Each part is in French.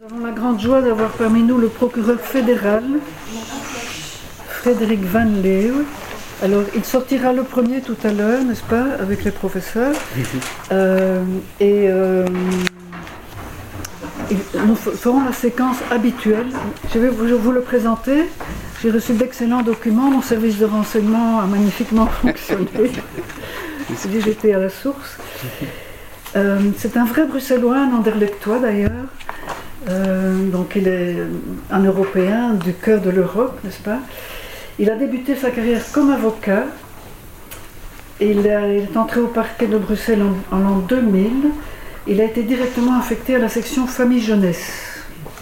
Nous avons la grande joie d'avoir parmi nous le procureur fédéral, Frédéric Van Leeuw. Alors, il sortira le premier tout à l'heure, n'est-ce pas, avec les professeurs. Nous ferons la séquence habituelle. Je vais vous le présenter. J'ai reçu d'excellents documents. Mon service de renseignement a magnifiquement fonctionné. J'étais à la source. C'est un vrai Bruxellois, un Anderlechtois d'ailleurs. Donc il est un Européen du cœur de l'Europe, n'est-ce pas? Il a débuté sa carrière comme avocat. Il est entré au parquet de Bruxelles en l'an 2000. Il a été directement affecté à la section famille-jeunesse.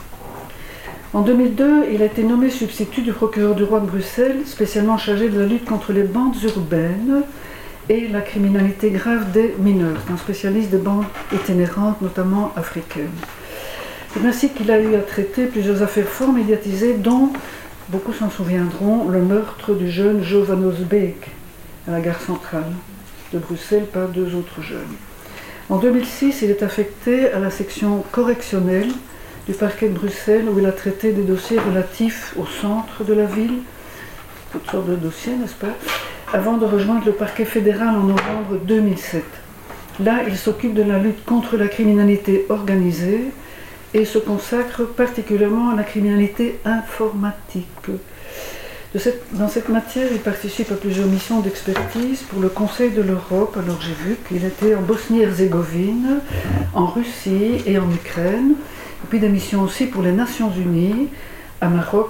En 2002, il a été nommé substitut du procureur du roi de Bruxelles, spécialement chargé de la lutte contre les bandes urbaines et la criminalité grave des mineurs. C'est un spécialiste des bandes itinérantes, notamment africaines. C'est ainsi qu'il a eu à traiter plusieurs affaires fort médiatisées, dont, beaucoup s'en souviendront, le meurtre du jeune Jovanos Beek à la gare centrale de Bruxelles par deux autres jeunes. En 2006, il est affecté à la section correctionnelle du parquet de Bruxelles, où il a traité des dossiers relatifs au centre de la ville, toutes sortes de dossiers, n'est-ce pas, avant de rejoindre le parquet fédéral en novembre 2007. Là, il s'occupe de la lutte contre la criminalité organisée et se consacre particulièrement à la criminalité informatique. Dans cette matière, il participe à plusieurs missions d'expertise pour le Conseil de l'Europe. Alors j'ai vu qu'il était en Bosnie-Herzégovine, en Russie et en Ukraine, et puis des missions aussi pour les Nations Unies au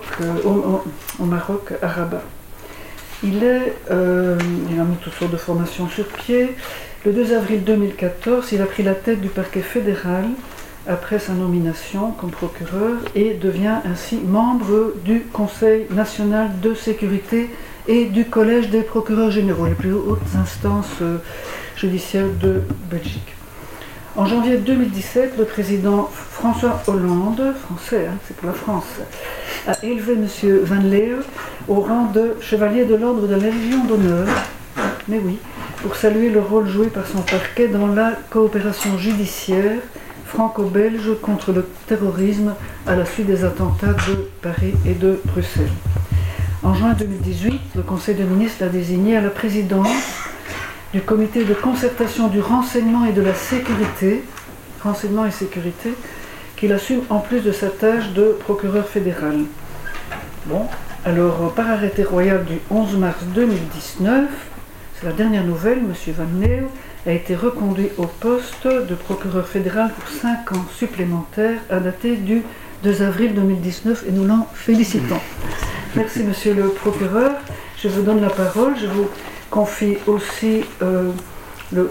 Maroc, à Rabat. Il a mis toutes sortes de formations sur pied. Le 2 avril 2014, il a pris la tête du parquet fédéral après sa nomination comme procureur et devient ainsi membre du Conseil national de sécurité et du Collège des procureurs généraux, les plus hautes instances judiciaires de Belgique. En janvier 2017, le président François Hollande, français, c'est pour la France, a élevé M. Van Leeuw au rang de chevalier de l'ordre de la Légion d'honneur, mais oui, pour saluer le rôle joué par son parquet dans la coopération judiciaire franco-belge contre le terrorisme à la suite des attentats de Paris et de Bruxelles. En juin 2018, le Conseil des ministres l'a désigné à la présidence du comité de concertation du renseignement et de la sécurité, renseignement et sécurité, qu'il assume en plus de sa tâche de procureur fédéral. Bon, alors par arrêté royal du 11 mars 2019, c'est la dernière nouvelle, M. Van Leeuw a été reconduit au poste de procureur fédéral pour 5 ans supplémentaires à dater du 2 avril 2019 et nous l'en félicitons. Merci monsieur le procureur. Je vous donne la parole. Je vous confie aussi le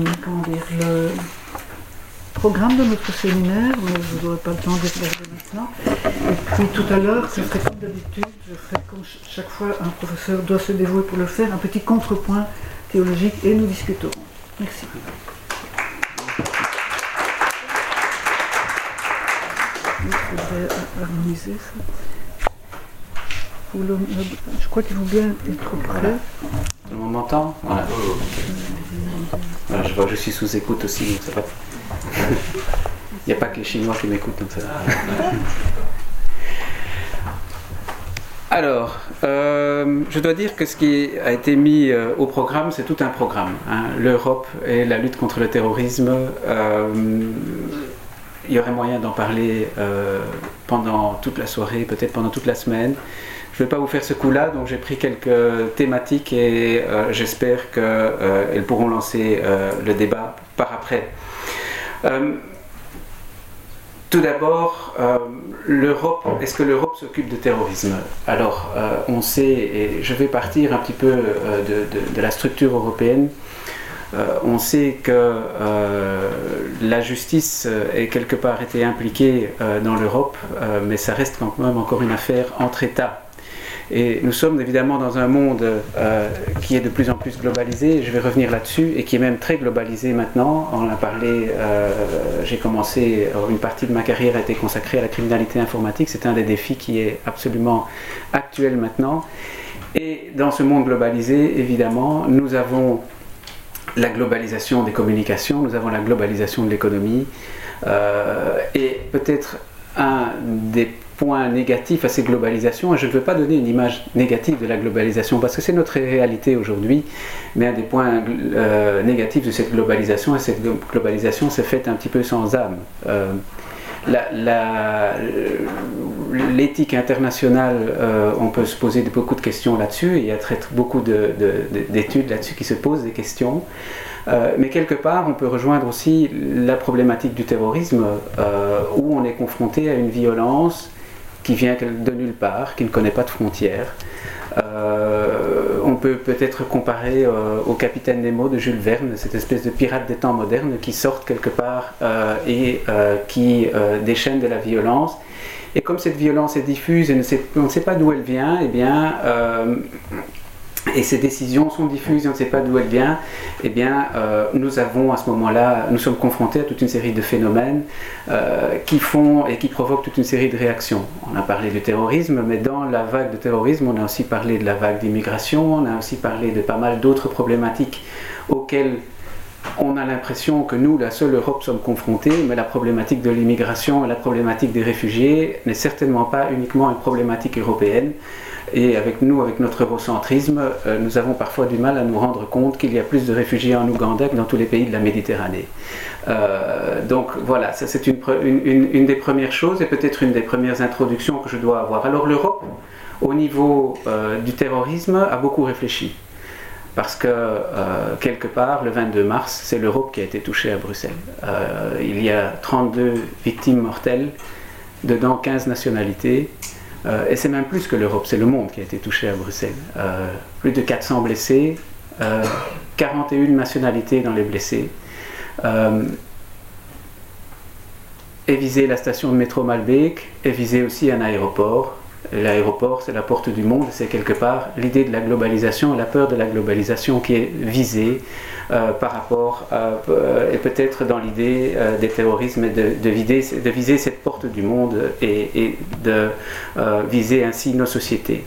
programme de notre séminaire, mais je n'aurai pas le temps de le faire maintenant. Et puis tout à l'heure, je ferai comme d'habitude, je ferai comme chaque fois un professeur doit se dévouer pour le faire, un petit contrepoint théologique et nous discuterons. Merci. Il faudrait harmoniser ça. Je crois qu'il faut bien être prêt. On m'entend? Voilà. Voilà, je vois que je suis sous écoute aussi, donc ça va. Il n'y a pas que les Chinois qui m'écoutent, donc ça va. Alors, je dois dire que ce qui a été mis au programme, c'est tout un programme. L'Europe et la lutte contre le terrorisme, il y aurait moyen d'en parler pendant toute la soirée, peut-être pendant toute la semaine. Je ne vais pas vous faire ce coup-là, donc j'ai pris quelques thématiques et j'espère qu'elles pourront lancer le débat par après. Tout d'abord, l'Europe, est-ce que l'Europe s'occupe de terrorisme? Alors, on sait, et je vais partir un petit peu de la structure européenne, on sait que la justice est quelque part été impliquée dans l'Europe, mais ça reste quand même encore une affaire entre États. Et nous sommes évidemment dans un monde qui est de plus en plus globalisé, je vais revenir là-dessus, et qui est même très globalisé maintenant. On en a parlé, j'ai commencé, une partie de ma carrière a été consacrée à la criminalité informatique, c'est un des défis qui est absolument actuel maintenant. Et dans ce monde globalisé, évidemment, nous avons la globalisation des communications, nous avons la globalisation de l'économie, et peut-être un des points négatifs à ces globalisations, et je ne veux pas donner une image négative de la globalisation parce que c'est notre réalité aujourd'hui, mais un des points négatifs de cette globalisation, et cette globalisation s'est faite un petit peu sans âme. L'éthique internationale, on peut se poser beaucoup de questions là-dessus, et il y a beaucoup d'études là-dessus qui se posent des questions. Mais quelque part, on peut rejoindre aussi la problématique du terrorisme, où on est confronté à une violence qui vient de nulle part, qui ne connaît pas de frontières. On peut peut-être comparer au Capitaine Nemo de Jules Verne, cette espèce de pirate des temps modernes qui sortent quelque part et qui déchaînent de la violence. Et comme cette violence est diffuse et on ne sait pas d'où elle vient, eh bien, et ces décisions sont diffuses et on ne sait pas d'où elles viennent, eh bien, nous avons à ce moment-là, nous sommes confrontés à toute une série de phénomènes qui font et qui provoquent toute une série de réactions. On a parlé du terrorisme, mais dans la vague de terrorisme, on a aussi parlé de la vague d'immigration, on a aussi parlé de pas mal d'autres problématiques auxquelles on a l'impression que nous, la seule Europe, sommes confrontés, mais la problématique de l'immigration et la problématique des réfugiés n'est certainement pas uniquement une problématique européenne. Et avec nous, avec notre eurocentrisme, nous avons parfois du mal à nous rendre compte qu'il y a plus de réfugiés en Ouganda que dans tous les pays de la Méditerranée. Donc voilà, ça c'est une des premières choses et peut-être une des premières introductions que je dois avoir. Alors l'Europe, au niveau du terrorisme, a beaucoup réfléchi. Parce que, quelque part, le 22 mars, c'est l'Europe qui a été touchée à Bruxelles. Il y a 32 victimes mortelles, dedans 15 nationalités. Et c'est même plus que l'Europe, c'est le monde qui a été touché à Bruxelles. Plus de 400 blessés, 41 nationalités dans les blessés. Est visée la station de métro Malbeek, est visé aussi un aéroport. L'aéroport, c'est la porte du monde, c'est quelque part l'idée de la globalisation, la peur de la globalisation qui est visée par rapport, et peut-être dans l'idée des terrorismes, de viser cette porte du monde et de viser ainsi nos sociétés.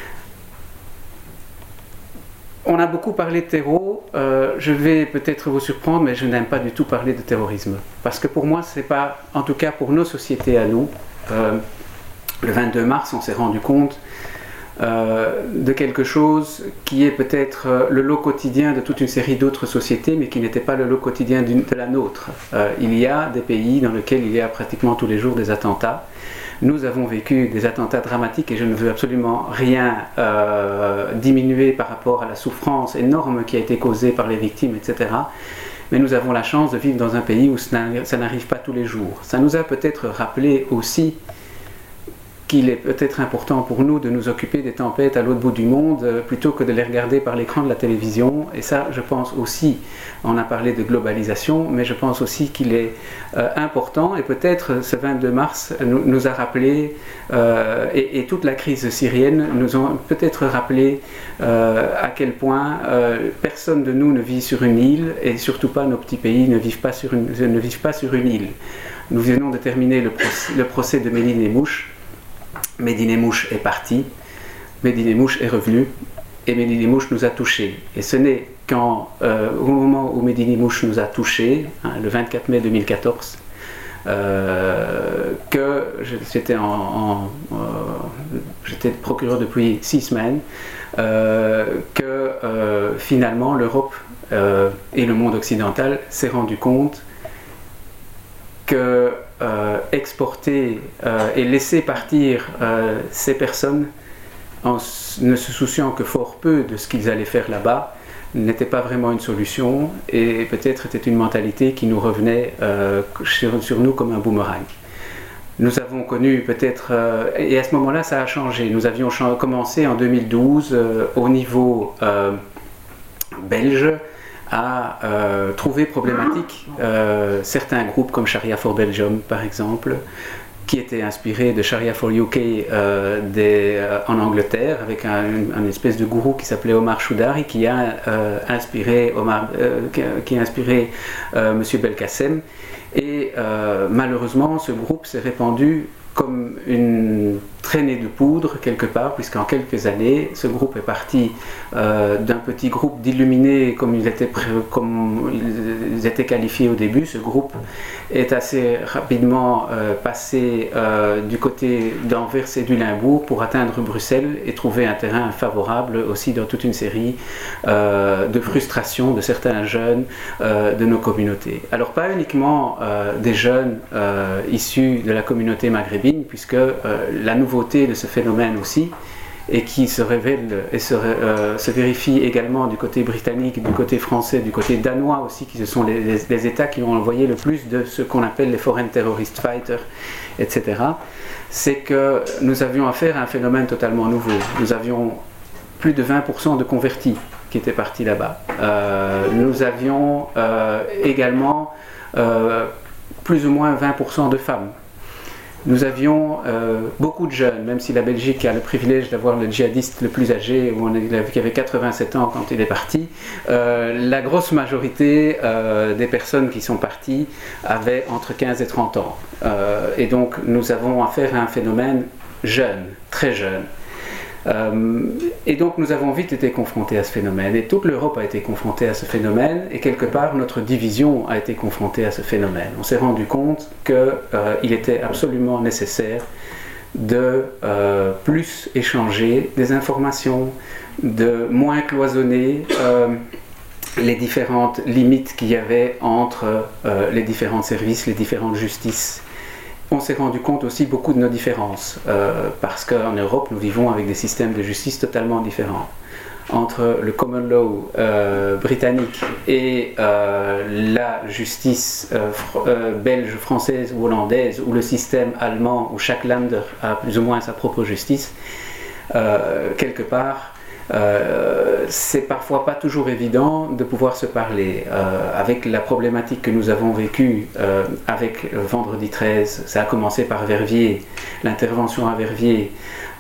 On a beaucoup parlé de terreau, je vais peut-être vous surprendre, mais je n'aime pas du tout parler de terrorisme. Parce que pour moi, c'est pas, en tout cas pour nos sociétés à nous, le 22 mars, on s'est rendu compte de quelque chose qui est peut-être le lot quotidien de toute une série d'autres sociétés, mais qui n'était pas le lot quotidien de la nôtre. Il y a des pays dans lesquels il y a pratiquement tous les jours des attentats. Nous avons vécu des attentats dramatiques et je ne veux absolument rien diminuer par rapport à la souffrance énorme qui a été causée par les victimes, etc. Mais nous avons la chance de vivre dans un pays où ça n'arrive pas tous les jours. Ça nous a peut-être rappelé aussi qu'il est peut-être important pour nous de nous occuper des tempêtes à l'autre bout du monde plutôt que de les regarder par l'écran de la télévision. Et ça, je pense aussi, on a parlé de globalisation, mais je pense aussi qu'il est important, et peut-être ce 22 mars nous a rappelé, et toute la crise syrienne nous ont peut-être rappelé à quel point personne de nous ne vit sur une île, et surtout pas nos petits pays ne vivent pas sur une île. Nous venons de terminer le procès de Médine et Mouche. Médine et Mouche est parti, Médine et Mouche est revenu, et Médine et Mouche nous a touchés. Et ce n'est qu'au moment où Médine et Mouche nous a touchés, le 24 mai 2014, que j'étais procureur depuis 6 semaines, que finalement l'Europe et le monde occidental s'est rendu compte que exporter et laisser partir ces personnes en ne se souciant que fort peu de ce qu'ils allaient faire là-bas n'était pas vraiment une solution, et peut-être était une mentalité qui nous revenait sur nous comme un boomerang. Nous avons connu peut-être, et à ce moment-là ça a changé, nous avions commencé en 2012 au niveau belge à trouver problématique certains groupes comme Sharia for Belgium par exemple, qui étaient inspirés de Sharia for UK en Angleterre, avec un espèce de gourou qui s'appelait Omar Choudari, qui a inspiré M. Belkacem. Et malheureusement, ce groupe s'est répandu comme une traînée de poudre quelque part, puisqu'en quelques années, ce groupe est parti d'un petit groupe d'illuminés comme ils étaient qualifiés au début. Ce groupe est assez rapidement passé du côté d'Anvers et du Limbourg pour atteindre Bruxelles et trouver un terrain favorable aussi dans toute une série de frustrations de certains jeunes de nos communautés. Alors pas uniquement des jeunes issus de la communauté maghrébine, puisque la nouveauté de ce phénomène aussi, et qui se révèle et se vérifie également du côté britannique, du côté français, du côté danois aussi, qui sont les États qui ont envoyé le plus de ce qu'on appelle les foreign terrorist fighters, etc., c'est que nous avions affaire à un phénomène totalement nouveau. Nous avions plus de 20% de convertis qui étaient partis là-bas. Nous avions également plus ou moins 20% de femmes. Nous avions beaucoup de jeunes, même si la Belgique a le privilège d'avoir le djihadiste le plus âgé, qui avait 87 ans quand il est parti. La grosse majorité des personnes qui sont parties avaient entre 15 et 30 ans. Et donc nous avons affaire à un phénomène jeune, très jeune. Et donc nous avons vite été confrontés à ce phénomène, et toute l'Europe a été confrontée à ce phénomène, et quelque part notre division a été confrontée à ce phénomène. On s'est rendu compte qu'il était absolument nécessaire de plus échanger des informations, de moins cloisonner les différentes limites qu'il y avait entre les différents services, les différentes justices. On s'est rendu compte aussi beaucoup de nos différences, parce qu'en Europe, nous vivons avec des systèmes de justice totalement différents. Entre le common law britannique et la justice belge, française ou hollandaise, ou le système allemand où chaque Länder a plus ou moins sa propre justice, quelque part, c'est parfois pas toujours évident de pouvoir se parler. Avec la problématique que nous avons vécue avec Vendredi 13, ça a commencé par Verviers, l'intervention à Verviers,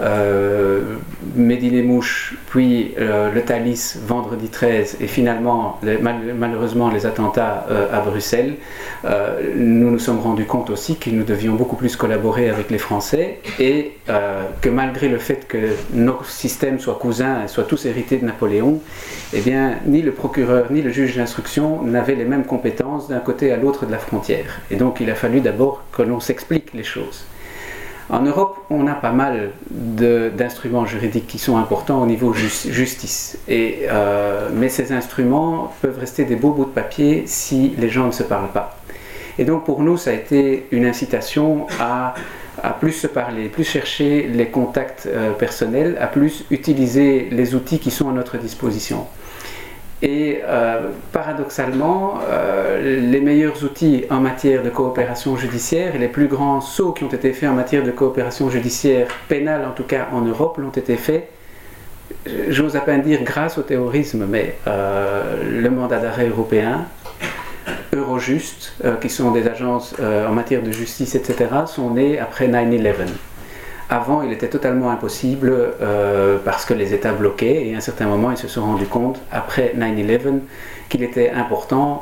Medi-les-Mouches, puis le Thalys Vendredi 13 et finalement malheureusement les attentats à Bruxelles. Nous nous sommes rendus compte aussi que nous devions beaucoup plus collaborer avec les Français, et que malgré le fait que nos systèmes soient cousins et soient tous hérités de Napoléon, eh bien, ni le procureur ni le juge d'instruction n'avaient les mêmes compétences d'un côté à l'autre de la frontière. Et donc il a fallu d'abord que l'on s'explique les choses. En Europe, on a pas mal d'instruments juridiques qui sont importants au niveau justice. Mais ces instruments peuvent rester des beaux bouts de papier si les gens ne se parlent pas. Et donc pour nous, ça a été une incitation à plus se parler, plus chercher les contacts personnels, à plus utiliser les outils qui sont à notre disposition. Et paradoxalement, les meilleurs outils en matière de coopération judiciaire et les plus grands sauts qui ont été faits en matière de coopération judiciaire pénale, en tout cas en Europe, l'ont été faits, j'ose à peine dire grâce au terrorisme, mais le mandat d'arrêt européen, Eurojust, qui sont des agences en matière de justice, etc., sont nés après 9/11. Avant, il était totalement impossible parce que les États bloquaient, et à un certain moment, ils se sont rendus compte, après 9/11, qu'il était important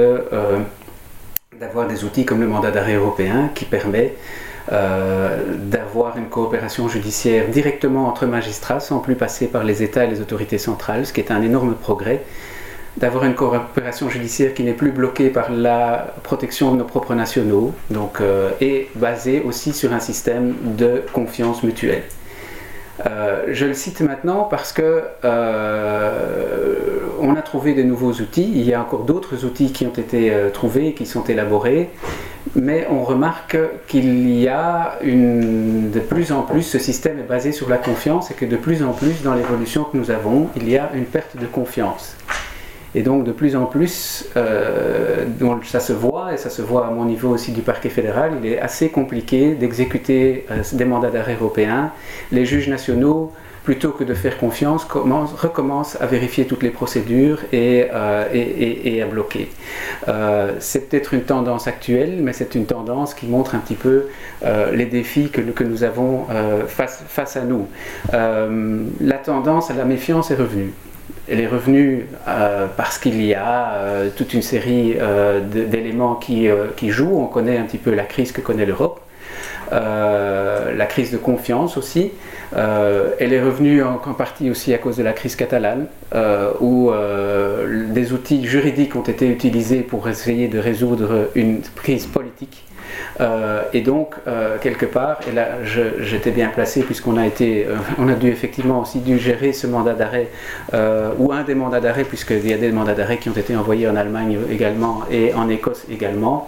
d'avoir des outils comme le mandat d'arrêt européen qui permet d'avoir une coopération judiciaire directement entre magistrats sans plus passer par les États et les autorités centrales, ce qui est un énorme progrès. D'avoir une coopération judiciaire qui n'est plus bloquée par la protection de nos propres nationaux, et basée aussi sur un système de confiance mutuelle. Je le cite maintenant parce que on a trouvé de nouveaux outils, il y a encore d'autres outils qui ont été trouvés, qui sont élaborés, mais on remarque qu'il y a de plus en plus, ce système est basé sur la confiance, et que de plus en plus dans l'évolution que nous avons, il y a une perte de confiance. Et donc de plus en plus, ça se voit, et ça se voit à mon niveau aussi du parquet fédéral, il est assez compliqué d'exécuter des mandats d'arrêt européens. Les juges nationaux, plutôt que de faire confiance, recommencent à vérifier toutes les procédures et à bloquer. C'est peut-être une tendance actuelle, mais c'est une tendance qui montre un petit peu les défis que nous avons face à nous. La tendance à la méfiance est revenue. Elle est revenue parce qu'il y a toute une série d'éléments qui jouent. On connaît un petit peu la crise que connaît l'Europe. la crise de confiance aussi. Elle est revenue en partie aussi à cause de la crise catalane, où des outils juridiques ont été utilisés pour essayer de résoudre une crise politique. Et donc, quelque part, et là j'étais bien placé puisqu'on a dû effectivement aussi dû gérer ce mandat d'arrêt, ou un des mandats d'arrêt, puisqu'il y a des mandats d'arrêt qui ont été envoyés en Allemagne également et en Écosse également.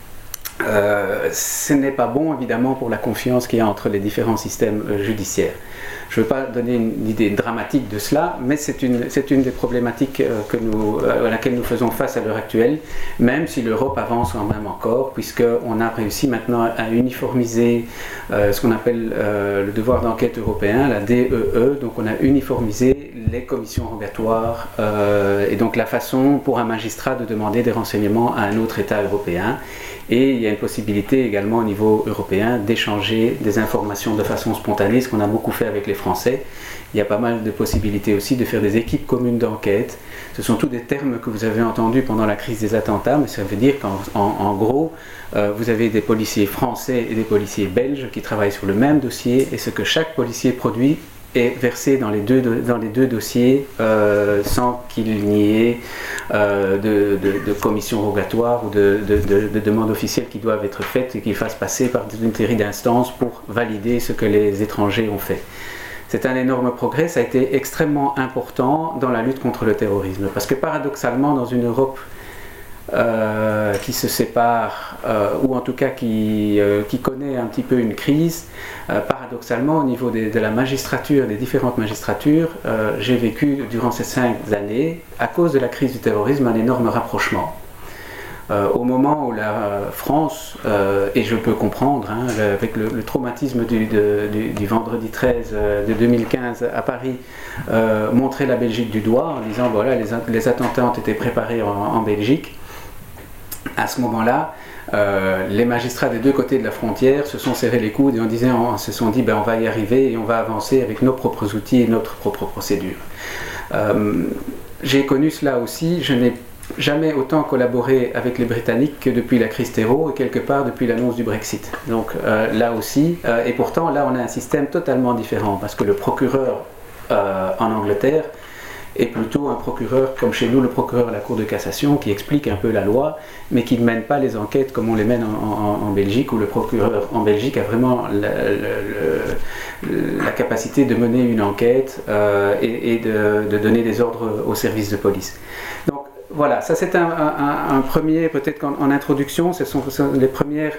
Ce n'est pas bon évidemment pour la confiance qu'il y a entre les différents systèmes judiciaires. Je ne veux pas donner une idée dramatique de cela, mais c'est une des problématiques à laquelle nous faisons face à l'heure actuelle, même si l'Europe avance quand même encore, puisqu'on a réussi maintenant à uniformiser ce qu'on appelle le devoir d'enquête européen, la DEE, donc on a uniformisé les commissions rogatoires et donc la façon pour un magistrat de demander des renseignements à un autre État européen. Et il y a une possibilité également au niveau européen d'échanger des informations de façon spontanée, ce qu'on a beaucoup fait avec les Français. Il y a pas mal de possibilités aussi de faire des équipes communes d'enquête. Ce sont tous des termes que vous avez entendus pendant la crise des attentats, mais ça veut dire qu'en gros, vous avez des policiers français et des policiers belges qui travaillent sur le même dossier, et ce que chaque policier produit est versé dans les deux dossiers sans qu'il n'y ait de commission rogatoire ou de demandes officielles qui doivent être faites et qui fassent passer par une série d'instances pour valider ce que les étrangers ont fait. C'est un énorme progrès, ça a été extrêmement important dans la lutte contre le terrorisme, parce que paradoxalement dans une Europe qui se sépare, ou en tout cas qui connaît un petit peu une crise, paradoxalement au niveau de la magistrature, des différentes magistratures, j'ai vécu durant ces 5 années, à cause de la crise du terrorisme, un énorme rapprochement. Au moment où la France, et je peux comprendre, avec le traumatisme du vendredi 13 de 2015 à Paris, montrait la Belgique du doigt en disant voilà, les attentats ont été préparés en Belgique. À ce moment-là, les magistrats des deux côtés de la frontière se sont serrés les coudes et se sont dit on va y arriver et on va avancer avec nos propres outils et notre propre procédure. J'ai connu cela aussi, je n'ai jamais autant collaboré avec les Britanniques que depuis la crise terreau et quelque part depuis l'annonce du Brexit. Donc là aussi, et pourtant là on a un système totalement différent parce que le procureur en Angleterre est plutôt un procureur, comme chez nous le procureur à la Cour de cassation, qui explique un peu la loi, mais qui ne mène pas les enquêtes comme on les mène en Belgique, où le procureur en Belgique a vraiment la capacité de mener une enquête et de donner des ordres aux services de police. Donc voilà, ça c'est un premier, peut-être en introduction, ce sont les premières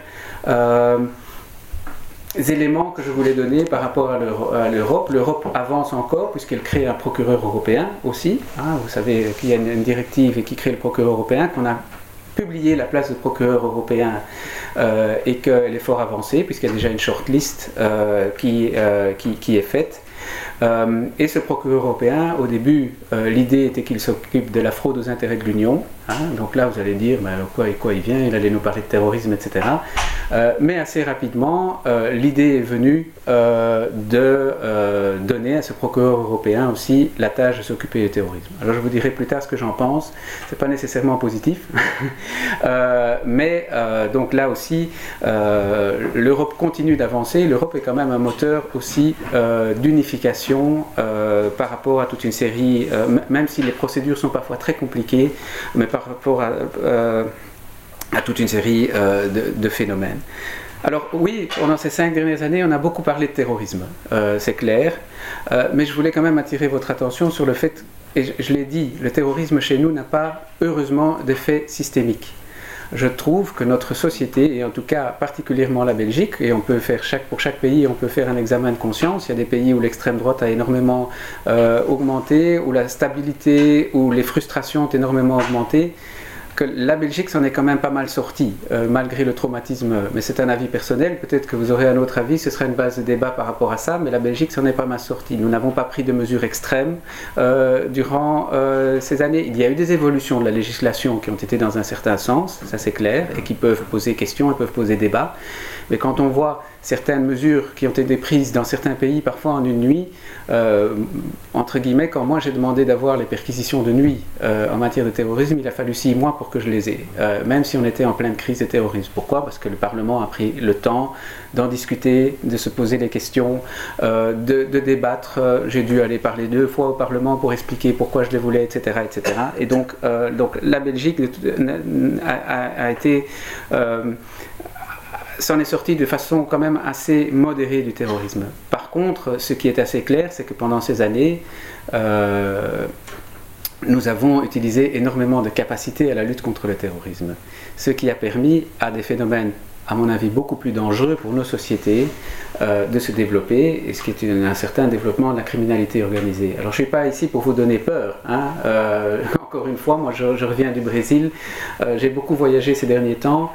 éléments que je voulais donner par rapport à l'Europe. L'Europe avance encore puisqu'elle crée un procureur européen aussi. Vous savez qu'il y a une directive qui crée le procureur européen, qu'on a publié la place de procureur européen et qu'elle est fort avancée puisqu'il y a déjà une shortlist qui est faite. Et ce procureur européen, au début, l'idée était qu'il s'occupe de la fraude aux intérêts de l'Union. Donc là, vous allez dire, quoi il vient, il allait nous parler de terrorisme, etc. Mais assez rapidement, l'idée est venue de donner à ce procureur européen aussi la tâche de s'occuper du terrorisme. Alors je vous dirai plus tard ce que j'en pense, c'est pas nécessairement positif, mais donc là aussi, l'Europe continue d'avancer, l'Europe est quand même un moteur aussi d'unification par rapport à toute une série, même si les procédures sont parfois très compliquées, mais par rapport à toute une série de phénomènes. Alors oui, pendant ces 5 dernières années, on a beaucoup parlé de terrorisme, c'est clair, mais je voulais quand même attirer votre attention sur le fait, et je l'ai dit, le terrorisme chez nous n'a pas, heureusement, d'effet systémique. Je trouve que notre société, et en tout cas particulièrement la Belgique, et on peut faire pour chaque pays, on peut faire un examen de conscience. Il y a des pays où l'extrême droite a énormément augmenté, où la stabilité, où les frustrations ont énormément augmenté. Que la Belgique s'en est quand même pas mal sortie, malgré le traumatisme, mais c'est un avis personnel, peut-être que vous aurez un autre avis, ce sera une base de débat par rapport à ça, mais la Belgique s'en est pas mal sortie. Nous n'avons pas pris de mesures extrêmes durant ces années. Il y a eu des évolutions de la législation qui ont été dans un certain sens, ça c'est clair, et qui peuvent poser questions et peuvent poser débat, mais quand on voit certaines mesures qui ont été prises dans certains pays, parfois en une nuit, entre guillemets, quand moi j'ai demandé d'avoir les perquisitions de nuit en matière de terrorisme, il a fallu 6 mois pour que je les ai, même si on était en pleine crise de terrorisme. Pourquoi? Parce que le Parlement a pris le temps d'en discuter, de se poser des questions, de débattre. J'ai dû aller parler 2 fois au Parlement pour expliquer pourquoi je les voulais, etc. etc. Et donc la Belgique a été... s'en est sorti de façon quand même assez modérée du terrorisme. Par contre, ce qui est assez clair, c'est que pendant ces années, nous avons utilisé énormément de capacités à la lutte contre le terrorisme, ce qui a permis à des phénomènes, à mon avis, beaucoup plus dangereux pour nos sociétés de se développer, et ce qui est un certain développement de la criminalité organisée. Alors je ne suis pas ici pour vous donner peur, hein. Encore une fois, moi je reviens du Brésil, j'ai beaucoup voyagé ces derniers temps,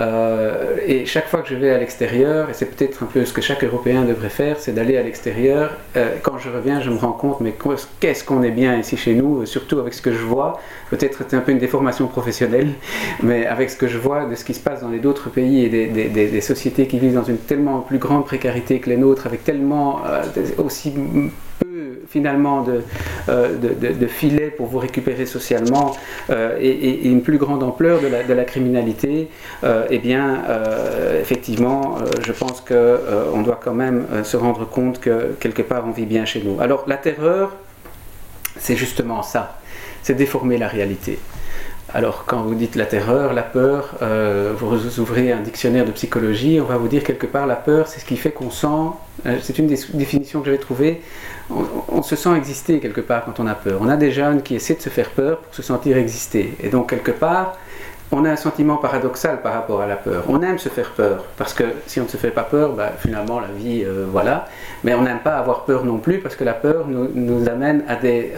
et chaque fois que je vais à l'extérieur, et c'est peut-être un peu ce que chaque Européen devrait faire, c'est d'aller à l'extérieur. Quand je reviens, je me rends compte, mais qu'est-ce qu'on est bien ici chez nous, surtout avec ce que je vois. Peut-être c'est un peu une déformation professionnelle, mais avec ce que je vois de ce qui se passe dans les autres pays et des sociétés qui vivent dans une tellement plus grande précarité que les nôtres, avec tellement aussi peu finalement de filets pour vous récupérer socialement et une plus grande ampleur de la criminalité, eh bien effectivement je pense qu'on doit quand même se rendre compte que quelque part on vit bien chez nous. Alors la terreur, c'est justement ça, c'est déformer la réalité. Alors quand vous dites la terreur, la peur, vous ouvrez un dictionnaire de psychologie, on va vous dire quelque part la peur, c'est ce qui fait qu'on sent, c'est une des définitions que j'avais trouvée, on se sent exister quelque part quand on a peur. On a des jeunes qui essaient de se faire peur pour se sentir exister. Et donc quelque part, on a un sentiment paradoxal par rapport à la peur. On aime se faire peur, parce que si on ne se fait pas peur, finalement la vie, voilà. Mais on n'aime pas avoir peur non plus, parce que la peur nous amène à des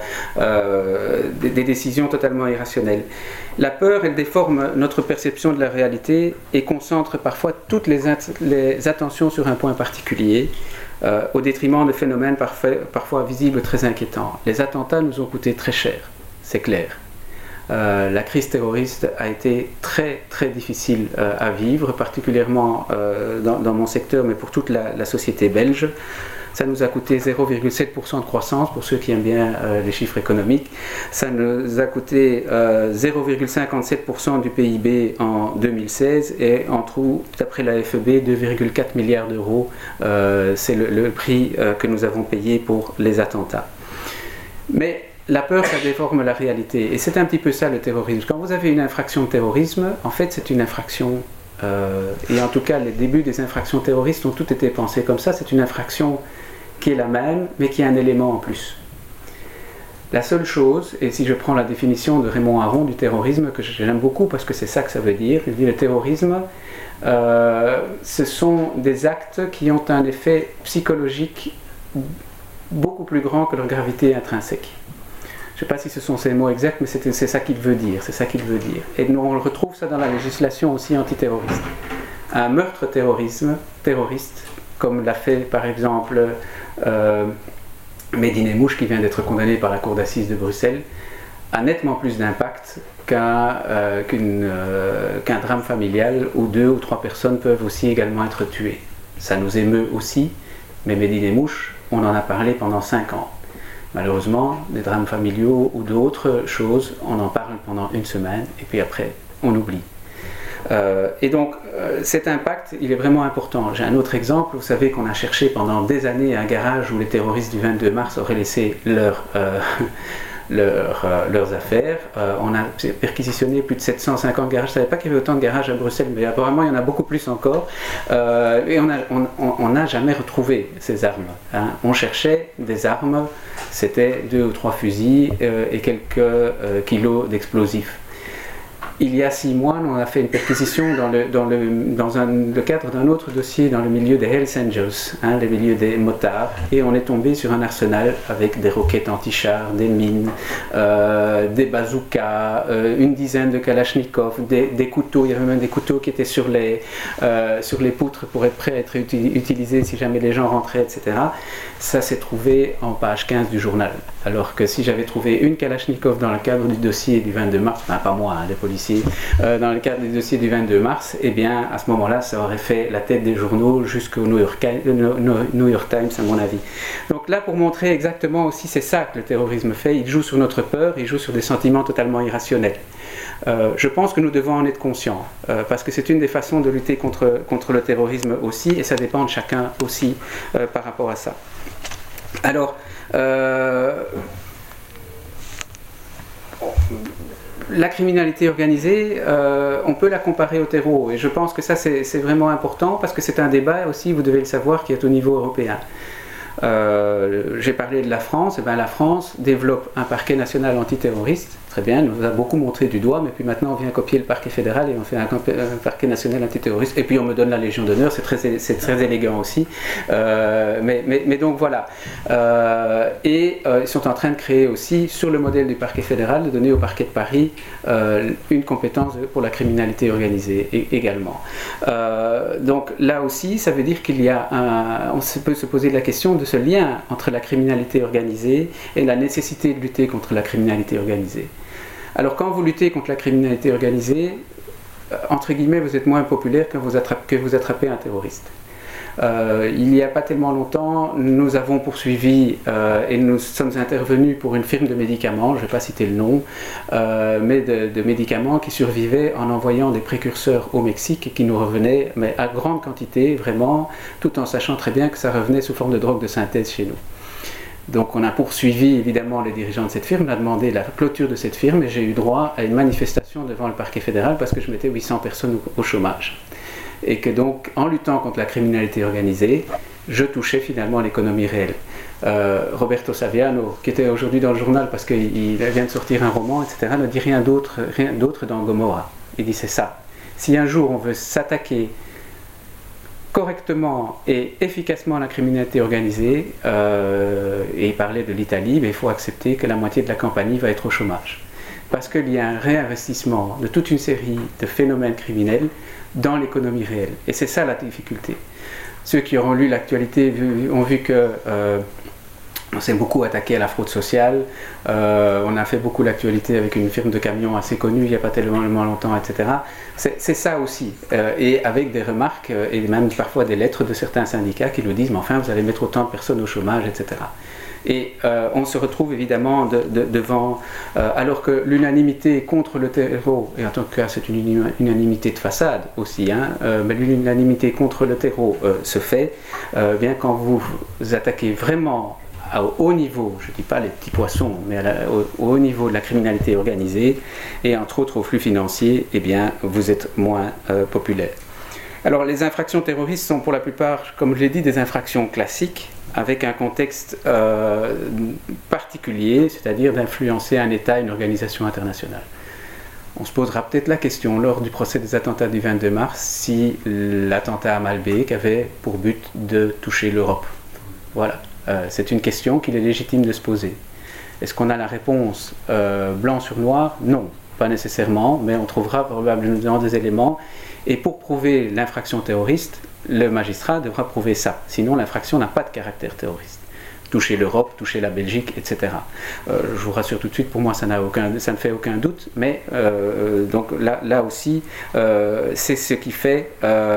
décisions totalement irrationnelles. La peur, elle déforme notre perception de la réalité et concentre parfois toutes les attentions sur un point particulier, au détriment de phénomènes parfois visibles très inquiétants. Les attentats nous ont coûté très cher, c'est clair. La crise terroriste a été très très difficile à vivre, particulièrement dans mon secteur, mais pour toute la société belge. Ça nous a coûté 0,7% de croissance, pour ceux qui aiment bien les chiffres économiques. Ça nous a coûté 0,57% du PIB en 2016, et en tout, d'après la FEB, 2,4 milliards d'euros. C'est le prix que nous avons payé pour les attentats. Mais la peur, ça déforme la réalité. Et c'est un petit peu ça le terrorisme. Quand vous avez une infraction de terrorisme, en fait, c'est une infraction, et en tout cas, les débuts des infractions terroristes ont toutes été pensés comme ça. C'est une infraction qui est la même, mais qui a un élément en plus. La seule chose, et si je prends la définition de Raymond Aron du terrorisme, que j'aime beaucoup parce que c'est ça que ça veut dire, il dit le terrorisme, ce sont des actes qui ont un effet psychologique beaucoup plus grand que leur gravité intrinsèque. Je ne sais pas si ce sont ces mots exacts, mais c'est ça qu'il veut dire, c'est ça qu'il veut dire. Et nous, on le retrouve ça dans la législation aussi antiterroriste. Un meurtre terroriste, comme l'a fait par exemple Mehdi Nemmouche, qui vient d'être condamné par la cour d'assises de Bruxelles, a nettement plus d'impact qu'un drame familial où 2 ou 3 personnes peuvent aussi également être tuées. Ça nous émeut aussi, mais Mehdi Nemmouche, on en a parlé pendant 5 ans. Malheureusement, des drames familiaux ou d'autres choses, on en parle pendant 1 semaine et puis après, on oublie. Et donc, cet impact, il est vraiment important. J'ai un autre exemple. Vous savez qu'on a cherché pendant des années un garage où les terroristes du 22 mars auraient laissé leurs affaires. On a perquisitionné plus de 750 garages. Je ne savais pas qu'il y avait autant de garages à Bruxelles, mais apparemment il y en a beaucoup plus encore. Et on n'a jamais retrouvé ces armes. Hein. On cherchait des armes, c'était 2 ou 3 fusils et quelques kilos d'explosifs. Il y a 6 mois, on a fait une perquisition dans le cadre d'un autre dossier dans le milieu des Hells Angels, le milieu des motards, et on est tombé sur un arsenal avec des roquettes anti-chars, des mines, des bazookas, une dizaine de kalachnikovs, des couteaux. Il y avait même des couteaux qui étaient sur les poutres pour être prêts à être utilisés si jamais les gens rentraient, etc. Ça s'est trouvé en page 15 du journal. Alors que si j'avais trouvé une kalachnikov dans le cadre du dossier du 22 mars, pas moi, les policiers, dossier, dans le cadre du dossier du 22 mars, eh bien, à ce moment-là, ça aurait fait la tête des journaux jusqu'au New York Times, à mon avis. Donc là, pour montrer exactement aussi, c'est ça que le terrorisme fait, il joue sur notre peur, il joue sur des sentiments totalement irrationnels. Je pense que nous devons en être conscients, parce que c'est une des façons de lutter contre le terrorisme aussi, et ça dépend de chacun aussi par rapport à ça. Alors, la criminalité organisée, on peut la comparer au terreau, et je pense que ça c'est vraiment important, parce que c'est un débat aussi, vous devez le savoir, qui est au niveau européen. J'ai parlé de la France, et bien la France développe un parquet national antiterroriste, très bien, elle nous a beaucoup montré du doigt, mais puis maintenant on vient copier le parquet fédéral et on fait un parquet national antiterroriste, et puis on me donne la Légion d'honneur, c'est très élégant aussi, mais donc voilà. Ils sont en train de créer aussi, sur le modèle du parquet fédéral, de donner au parquet de Paris une compétence pour la criminalité organisée également. Donc là aussi, ça veut dire qu'il y a on peut se poser la question de ce lien entre la criminalité organisée et la nécessité de lutter contre la criminalité organisée. Alors quand vous luttez contre la criminalité organisée, entre guillemets, vous êtes moins populaire que vous attrapez un terroriste. Il n'y a pas tellement longtemps, nous avons poursuivi et nous sommes intervenus pour une firme de médicaments, je ne vais pas citer le nom, mais de médicaments qui survivaient en envoyant des précurseurs au Mexique et qui nous revenaient, mais à grande quantité, vraiment, tout en sachant très bien que ça revenait sous forme de drogue de synthèse chez nous. Donc on a poursuivi évidemment les dirigeants de cette firme, on a demandé la clôture de cette firme et j'ai eu droit à une manifestation devant le parquet fédéral parce que je mettais 800 personnes au chômage. Et que donc, en luttant contre la criminalité organisée, je touchais finalement l'économie réelle. Roberto Saviano, qui était aujourd'hui dans le journal parce qu'il vient de sortir un roman, etc., ne dit rien d'autre dans Gomorrah. Il dit c'est ça. Si un jour on veut s'attaquer correctement et efficacement à la criminalité organisée, et il parlait de l'Italie, mais il faut accepter que la moitié de la Campanie va être au chômage. Parce qu'il y a un réinvestissement de toute une série de phénomènes criminels dans l'économie réelle. Et c'est ça la difficulté. Ceux qui auront lu l'actualité ont vu que on s'est beaucoup attaqué à la fraude sociale, on a fait beaucoup l'actualité avec une firme de camions assez connue il n'y a pas tellement longtemps, etc. C'est ça aussi, et avec des remarques et même parfois des lettres de certains syndicats qui nous disent « mais enfin vous allez mettre autant de personnes au chômage, etc. » Et on se retrouve évidemment devant, alors que l'unanimité contre le terreau, et en tout cas c'est une unanimité de façade aussi, mais l'unanimité contre le terreau se fait, bien quand vous attaquez vraiment au haut niveau, je ne dis pas les petits poissons, mais au haut niveau de la criminalité organisée, et entre autres au flux financier, eh bien vous êtes moins populaire. Alors les infractions terroristes sont pour la plupart, comme je l'ai dit, des infractions classiques, avec un contexte particulier, c'est-à-dire d'influencer un État, une organisation internationale. On se posera peut-être la question lors du procès des attentats du 22 mars si l'attentat à Malbec avait pour but de toucher l'Europe. Voilà, c'est une question qu'il est légitime de se poser. Est-ce qu'on a la réponse blanc sur noir? Non, pas nécessairement, mais on trouvera probablement des éléments. Et pour prouver l'infraction terroriste, le magistrat devra prouver ça. Sinon, l'infraction n'a pas de caractère terroriste. Toucher l'Europe, toucher la Belgique, etc. Je vous rassure tout de suite, pour moi, ça ne fait aucun doute. Mais donc là aussi, c'est ce qui fait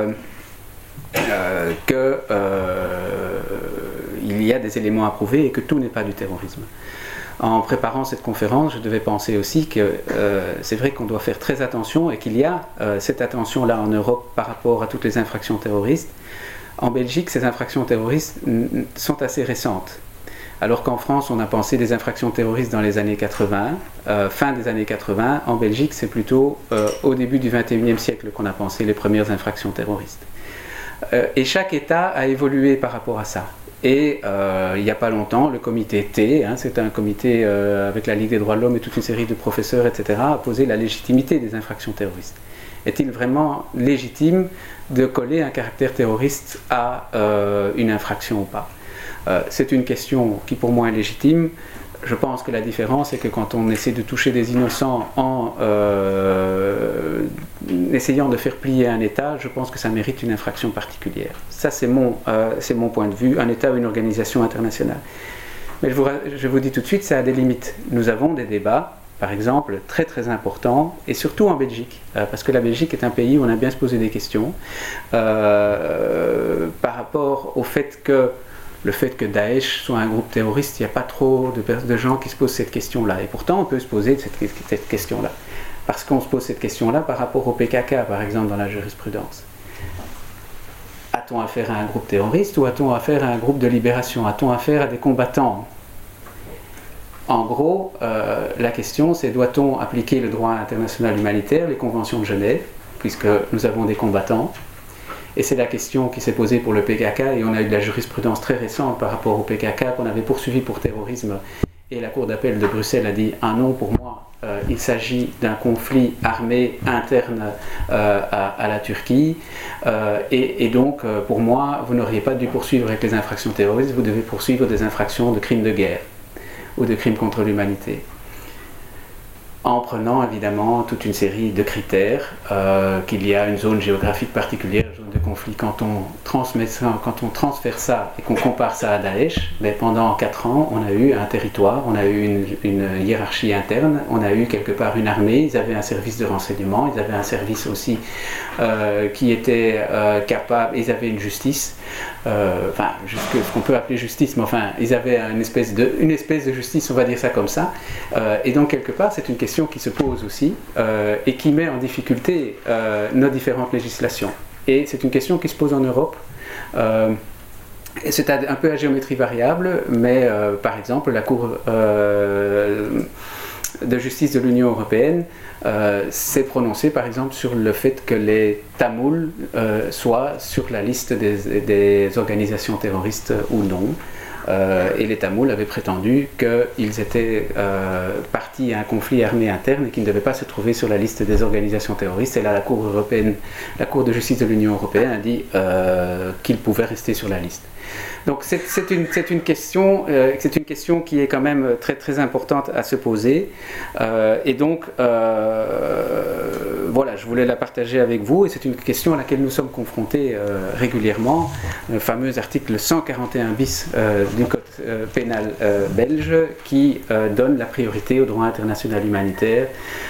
qu'il y a des éléments à prouver et que tout n'est pas du terrorisme. En préparant cette conférence, je devais penser aussi que c'est vrai qu'on doit faire très attention et qu'il y a cette attention-là en Europe par rapport à toutes les infractions terroristes. En Belgique, ces infractions terroristes sont assez récentes. Alors qu'en France, on a pensé des infractions terroristes dans les années 80, fin des années 80. En Belgique, c'est plutôt au début du XXIe siècle qu'on a pensé les premières infractions terroristes. Et chaque État a évolué par rapport à ça. Et il n'y a pas longtemps, le comité T, c'est un comité avec la Ligue des droits de l'homme et toute une série de professeurs, etc., a posé la légitimité des infractions terroristes. Est-il vraiment légitime de coller un caractère terroriste à une infraction ou pas? C'est une question qui pour moi est légitime. Je pense que la différence c'est que quand on essaie de toucher des innocents en essayant de faire plier un État, je pense que ça mérite une infraction particulière. Ça c'est mon point de vue, un État ou une organisation internationale. Mais je vous dis tout de suite, ça a des limites. Nous avons des débats par exemple, très très important, et surtout en Belgique, parce que la Belgique est un pays où on a bien se poser des questions par rapport au fait que Daesh soit un groupe terroriste, il n'y a pas trop de gens qui se posent cette question-là. Et pourtant, on peut se poser cette question-là. Parce qu'on se pose cette question-là par rapport au PKK, par exemple, dans la jurisprudence. A-t-on affaire à un groupe terroriste ou a-t-on affaire à un groupe de libération? A-t-on affaire à des combattants? En gros, la question, c'est doit-on appliquer le droit international humanitaire, les conventions de Genève, puisque nous avons des combattants? Et c'est la question qui s'est posée pour le PKK, et on a eu de la jurisprudence très récente par rapport au PKK qu'on avait poursuivi pour terrorisme, et la Cour d'appel de Bruxelles a dit « Ah non, pour moi, il s'agit d'un conflit armé interne à la Turquie, et donc, pour moi, vous n'auriez pas dû poursuivre avec les infractions terroristes, vous devez poursuivre des infractions de crimes de guerre ou de crimes contre l'humanité. » En prenant évidemment toute une série de critères, qu'il y a une zone géographique particulière, une zone de conflit. Quand on transfère ça et qu'on compare ça à Daesh, mais pendant 4 ans, on a eu un territoire, on a eu une hiérarchie interne, on a eu quelque part une armée, ils avaient un service de renseignement, ils avaient un service aussi qui était capable, ils avaient une justice, enfin, ce qu'on peut appeler justice, mais enfin, ils avaient une espèce de justice, on va dire ça comme ça, et donc quelque part, c'est une question qui se pose aussi et qui met en difficulté nos différentes législations. Et c'est une question qui se pose en Europe. C'est un peu à géométrie variable, mais par exemple, la Cour de justice de l'Union européenne s'est prononcée par exemple sur le fait que les Tamouls soient sur la liste des organisations terroristes ou non. Et les Tamouls avaient prétendu qu'ils étaient partis à un conflit armé interne et qu'ils ne devaient pas se trouver sur la liste des organisations terroristes. Et là, la Cour de justice de l'Union européenne a dit qu'ils pouvaient rester sur la liste. Donc c'est une question qui est quand même très très importante à se poser. Et donc voilà, je voulais la partager avec vous. Et c'est une question à laquelle nous sommes confrontés régulièrement. Le fameux article 141 bis du code pénal belge qui donne la priorité au droit international humanitaire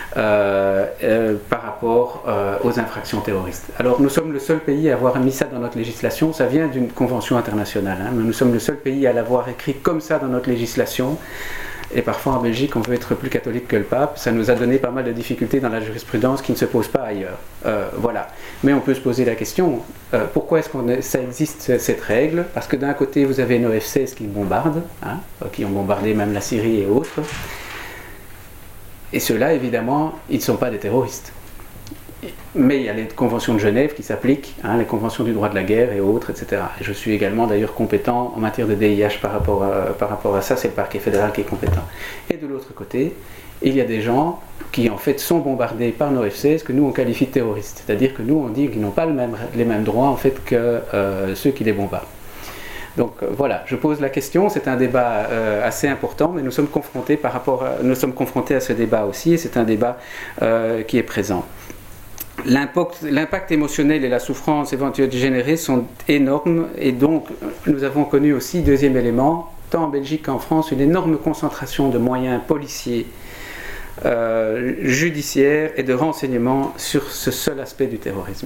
par rapport aux infractions terroristes. Alors nous sommes le seul pays à avoir mis ça dans notre législation. Ça vient d'une convention internationale, hein, mais nous sommes le seul pays à l'avoir écrit comme ça dans notre législation. Et parfois en Belgique, on veut être plus catholique que le pape. Ça nous a donné pas mal de difficultés dans la jurisprudence qui ne se posent pas ailleurs. Voilà. Mais on peut se poser la question, pourquoi est-ce que ça existe cette règle? Parce que d'un côté, vous avez nos F-16 qui bombardent, hein, qui ont bombardé même la Syrie et autres. Et ceux-là, évidemment, ils ne sont pas des terroristes. Mais il y a les conventions de Genève qui s'appliquent, hein, les conventions du droit de la guerre et autres, etc. Et je suis également d'ailleurs compétent en matière de DIH par rapport à ça, c'est le parquet fédéral qui est compétent. Et de l'autre côté, il y a des gens qui en fait sont bombardés par nos F-16 que nous on qualifie de terroristes. C'est-à-dire que nous on dit qu'ils n'ont pas les mêmes droits en fait que ceux qui les bombardent. Donc voilà, je pose la question, c'est un débat assez important, mais nous sommes confrontés à ce débat aussi, et c'est un débat qui est présent. L'impact émotionnel et la souffrance éventuelle générée sont énormes, et donc nous avons connu aussi, deuxième élément, tant en Belgique qu'en France, une énorme concentration de moyens policiers, judiciaires et de renseignements sur ce seul aspect du terrorisme.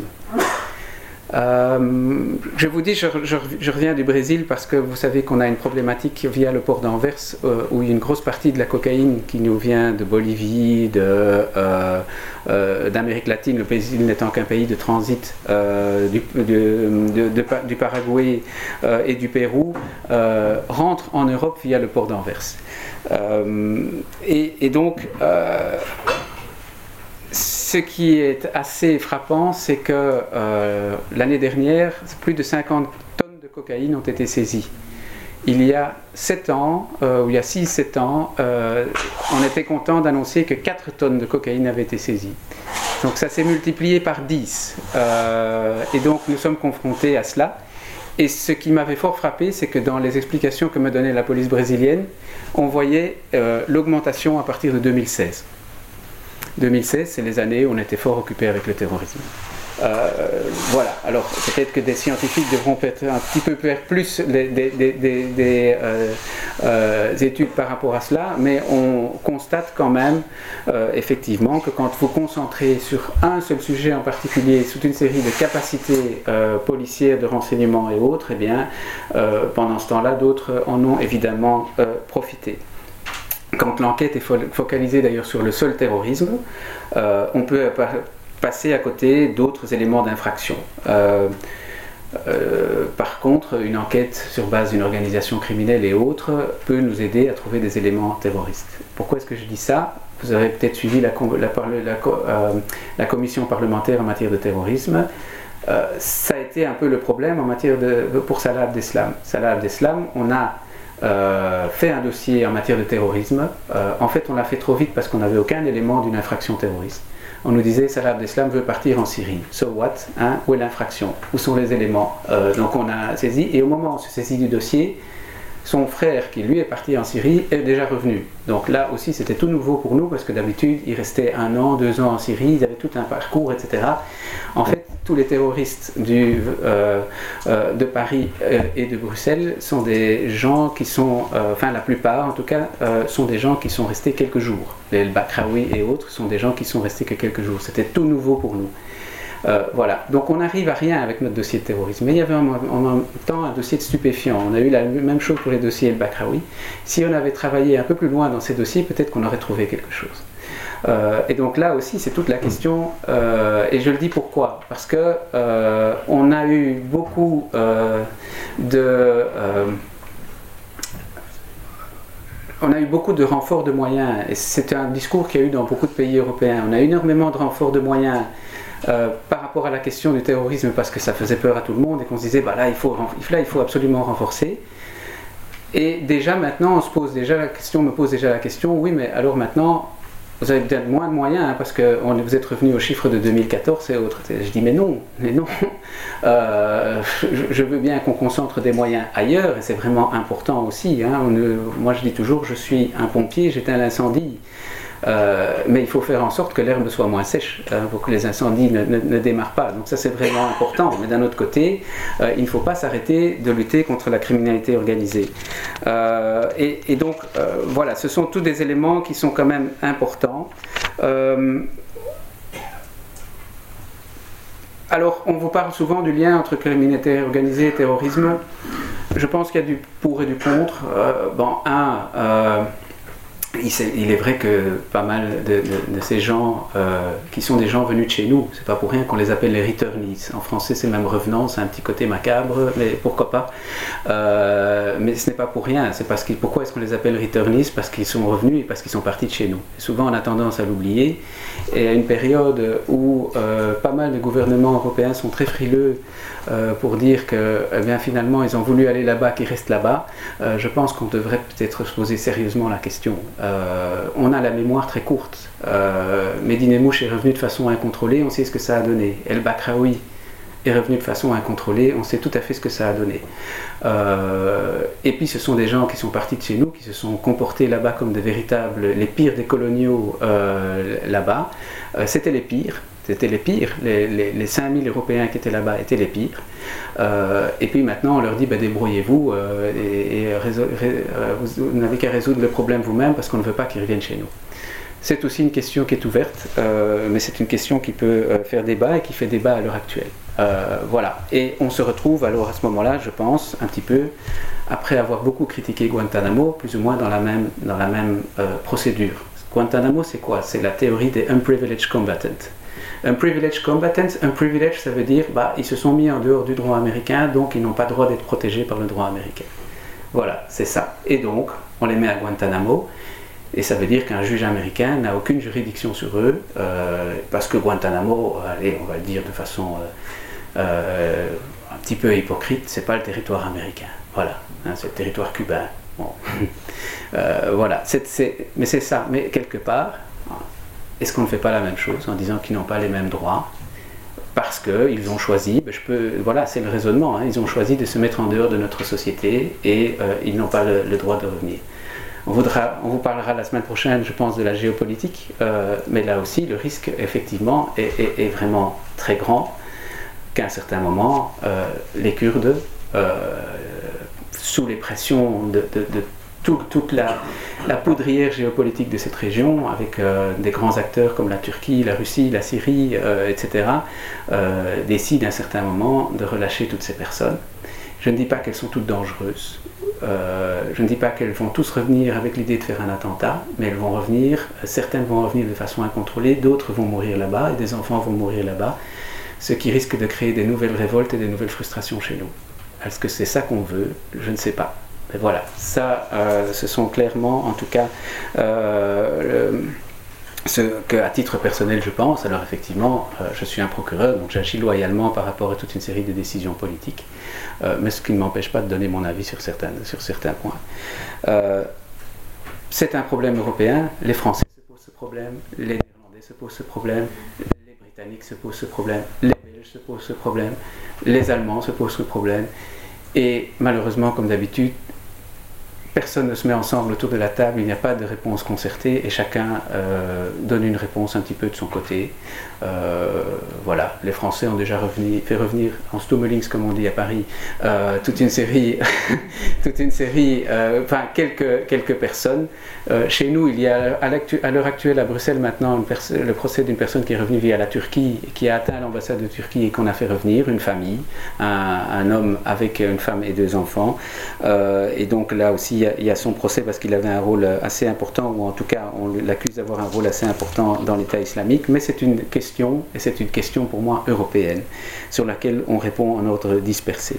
Je vous dis, je reviens du Brésil parce que vous savez qu'on a une problématique via le port d'Anvers où il y a une grosse partie de la cocaïne qui nous vient de Bolivie, d'Amérique latine, le Brésil n'étant qu'un pays de transit du Paraguay et du Pérou, rentre en Europe via le port d'Anvers. Et donc ce qui est assez frappant, c'est que l'année dernière, plus de 50 tonnes de cocaïne ont été saisies. Il y a 7 ans, ou il y a 6-7 ans, on était content d'annoncer que 4 tonnes de cocaïne avaient été saisies. Donc ça s'est multiplié par 10. Et donc nous sommes confrontés à cela. Et ce qui m'avait fort frappé, c'est que dans les explications que me donnait la police brésilienne, on voyait l'augmentation à partir de 2016. 2016, c'est les années où on était fort occupé avec le terrorisme. Voilà, alors peut-être que des scientifiques devront peut-être un petit peu faire plus des études par rapport à cela, mais on constate quand même effectivement que quand vous concentrez sur un seul sujet en particulier, toute une série de capacités policières, de renseignement et autres, eh bien, pendant ce temps-là, d'autres en ont évidemment profité. Quand l'enquête est focalisée d'ailleurs sur le seul terrorisme, on peut passer à côté d'autres éléments d'infraction. Par contre, une enquête sur base d'une organisation criminelle et autres peut nous aider à trouver des éléments terroristes. Pourquoi est-ce que je dis ça? Vous avez peut-être suivi la commission parlementaire en matière de terrorisme. Ça a été un peu le problème en matière pour Salah Abdeslam. Salah Abdeslam, on a fait un dossier en matière de terrorisme. En fait, on l'a fait trop vite parce qu'on n'avait aucun élément d'une infraction terroriste. On nous disait Salah Abdeslam veut partir en Syrie. So what? Où est l'infraction? Où sont les éléments? Donc on a saisi, et au moment où on se saisit du dossier, son frère, qui lui est parti en Syrie, est déjà revenu. Donc là aussi, c'était tout nouveau pour nous, parce que d'habitude, il restait 1 an, 2 ans en Syrie, ils avaient tout un parcours, etc. En fait, tous les terroristes de Paris et de Bruxelles sont des gens qui sont, enfin la plupart en tout cas, sont des gens qui sont restés quelques jours. Les El Bakraoui et autres sont des gens qui sont restés que quelques jours. C'était tout nouveau pour nous. Voilà, donc on n'arrive à rien avec notre dossier de terrorisme. Mais il y avait en même temps un dossier de stupéfiants. On a eu la même chose pour les dossiers El Bakraoui. Si on avait travaillé un peu plus loin dans ces dossiers, peut-être qu'on aurait trouvé quelque chose. Et donc là aussi, c'est toute la question. Et je le dis pourquoi? Parce que on a eu beaucoup on a eu beaucoup de renforts de moyens. Et c'est un discours qu'il y a eu dans beaucoup de pays européens. On a énormément de renforts de moyens. Par rapport à la question du terrorisme, parce que ça faisait peur à tout le monde et qu'on se disait bah là il faut absolument renforcer. Et déjà maintenant on me pose déjà la question, oui mais alors maintenant vous avez peut-être moins de moyens hein, parce que vous êtes revenu aux chiffres de 2014 et autres. Je dis mais non, je veux bien qu'on concentre des moyens ailleurs et c'est vraiment important aussi. Hein. Moi je dis toujours je suis un pompier, j'éteins l'incendie. Mais il faut faire en sorte que l'herbe soit moins sèche pour que les incendies ne démarrent pas. Donc ça c'est vraiment important. Mais d'un autre côté, il ne faut pas s'arrêter de lutter contre la criminalité organisée. Et donc voilà, ce sont tous des éléments qui sont quand même importants. Alors on vous parle souvent du lien entre criminalité organisée et terrorisme. Je pense qu'il y a du pour et du contre. Il est vrai que pas mal de ces gens qui sont des gens venus de chez nous, c'est pas pour rien qu'on les appelle les returnees. En français c'est même revenant, c'est un petit côté macabre, mais pourquoi pas. Mais ce n'est pas pour rien, c'est parce pourquoi est-ce qu'on les appelle returnees? Parce qu'ils sont revenus et parce qu'ils sont partis de chez nous. Et souvent on a tendance à l'oublier, et à une période où pas mal de gouvernements européens sont très frileux pour dire que eh bien, finalement ils ont voulu aller là-bas, qu'ils restent là-bas, je pense qu'on devrait peut-être se poser sérieusement la question. On a la mémoire très courte. Mehdi Nemmouche est revenu de façon incontrôlée, on sait ce que ça a donné. El Bakraoui est revenu de façon incontrôlée, on sait tout à fait ce que ça a donné. Et puis ce sont des gens qui sont partis de chez nous, qui se sont comportés là-bas comme les pires des coloniaux là-bas. C'était les pires. Les 5000 Européens qui étaient là-bas étaient les pires. Et puis maintenant on leur dit débrouillez-vous vous n'avez qu'à résoudre le problème vous-même parce qu'on ne veut pas qu'ils reviennent chez nous. C'est aussi une question qui est ouverte, mais c'est une question qui peut faire débat et qui fait débat à l'heure actuelle. Voilà. Et on se retrouve alors à ce moment-là, je pense, un petit peu, après avoir beaucoup critiqué Guantanamo, plus ou moins dans la même procédure. Guantanamo, c'est quoi? C'est la théorie des unprivileged combatants. Un privileged combatant, ça veut dire ils se sont mis en dehors du droit américain, donc ils n'ont pas le droit d'être protégés par le droit américain. Voilà, c'est ça. Et donc, on les met à Guantanamo, et ça veut dire qu'un juge américain n'a aucune juridiction sur eux, parce que Guantanamo, allez, on va le dire de façon un petit peu hypocrite, c'est pas le territoire américain. Voilà, hein, c'est le territoire cubain. Bon. Voilà, mais c'est ça. Mais quelque part, est-ce qu'on ne fait pas la même chose en disant qu'ils n'ont pas les mêmes droits parce qu'ils ont choisi, voilà, c'est le raisonnement, hein, ils ont choisi de se mettre en dehors de notre société et ils n'ont pas le droit de revenir. On vous parlera la semaine prochaine, je pense, de la géopolitique, mais là aussi, le risque, effectivement, est vraiment très grand. qu'à un certain moment, les Kurdes, sous les pressions de toute la poudrière géopolitique de cette région, avec des grands acteurs comme la Turquie, la Russie, la Syrie, etc., décident à un certain moment de relâcher toutes ces personnes. Je ne dis pas qu'elles sont toutes dangereuses, je ne dis pas qu'elles vont tous revenir avec l'idée de faire un attentat, mais elles vont revenir, certaines vont revenir de façon incontrôlée, d'autres vont mourir là-bas, et des enfants vont mourir là-bas, ce qui risque de créer des nouvelles révoltes et des nouvelles frustrations chez nous. Est-ce que c'est ça qu'on veut? Je ne sais pas. Mais voilà, ça, ce sont clairement, en tout cas, ce qu'à titre personnel je pense. Alors effectivement, je suis un procureur, donc j'agis loyalement par rapport à toute une série de décisions politiques, mais ce qui ne m'empêche pas de donner mon avis sur certains points. C'est un problème européen, les Français se posent ce problème, les Néerlandais se posent ce problème, les Britanniques se posent ce problème, les Belges se posent ce problème, les Allemands se posent ce problème, et malheureusement, comme d'habitude, personne ne se met ensemble autour de la table, il n'y a pas de réponse concertée et chacun donne une réponse un petit peu de son côté. Voilà, les Français ont déjà fait revenir en stummelings, comme on dit à Paris, toute une série, enfin quelques personnes. Chez nous, il y a à l'heure actuelle à Bruxelles maintenant le procès d'une personne qui est revenue via la Turquie, qui a atteint l'ambassade de Turquie et qu'on a fait revenir, une famille, un homme avec une femme et 2 enfants. Et donc là aussi, il y a son procès parce qu'il avait un rôle assez important, ou en tout cas on l'accuse d'avoir un rôle assez important dans l'État islamique, mais c'est une question, et c'est une question pour moi européenne, sur laquelle on répond en ordre dispersé.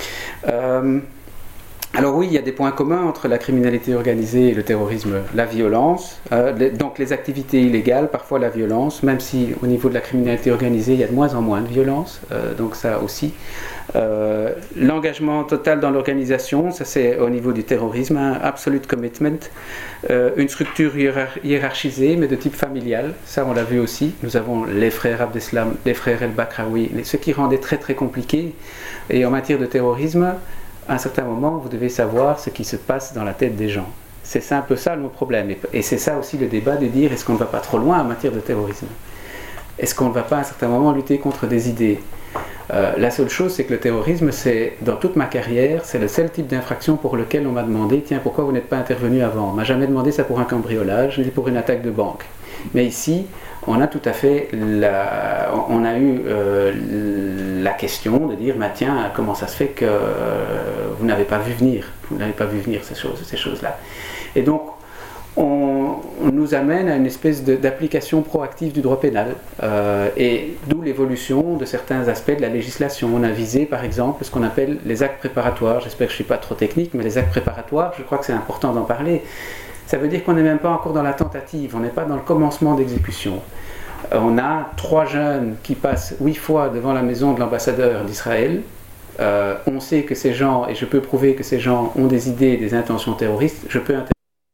Alors oui, il y a des points communs entre la criminalité organisée et le terrorisme, la violence, donc les activités illégales, parfois la violence, même si au niveau de la criminalité organisée, il y a de moins en moins de violence, donc ça aussi. L'engagement total dans l'organisation, ça c'est au niveau du terrorisme, un absolute commitment, une structure hiérarchisée mais de type familial, ça on l'a vu aussi. Nous avons les frères Abdeslam, les frères El Bakraoui, ce qui rendait très très compliqué. Et en matière de terrorisme, à un certain moment, vous devez savoir ce qui se passe dans la tête des gens. C'est un peu ça le problème. Et c'est ça aussi le débat de dire est-ce qu'on ne va pas trop loin en matière de terrorisme? Est-ce qu'on ne va pas à un certain moment lutter contre des idées? La seule chose, c'est que le terrorisme, c'est, dans toute ma carrière, c'est le seul type d'infraction pour lequel on m'a demandé tiens, pourquoi vous n'êtes pas intervenu avant? On ne m'a jamais demandé ça pour un cambriolage, ni pour une attaque de banque. Mais ici, on a tout à fait on a eu la question de dire tiens, comment ça se fait que vous n'avez pas vu venir ces choses-là. Et donc, on nous amène à une espèce d'application proactive du droit pénal, et d'où l'évolution de certains aspects de la législation. On a visé par exemple ce qu'on appelle les actes préparatoires. J'espère que je ne suis pas trop technique, mais les actes préparatoires, je crois que c'est important d'en parler. Ça veut dire qu'on n'est même pas encore dans la tentative, on n'est pas dans le commencement d'exécution. On a 3 jeunes qui passent 8 fois devant la maison de l'ambassadeur d'Israël. On sait que ces gens, et je peux prouver que ces gens ont des idées et des intentions terroristes, je peux intervenir.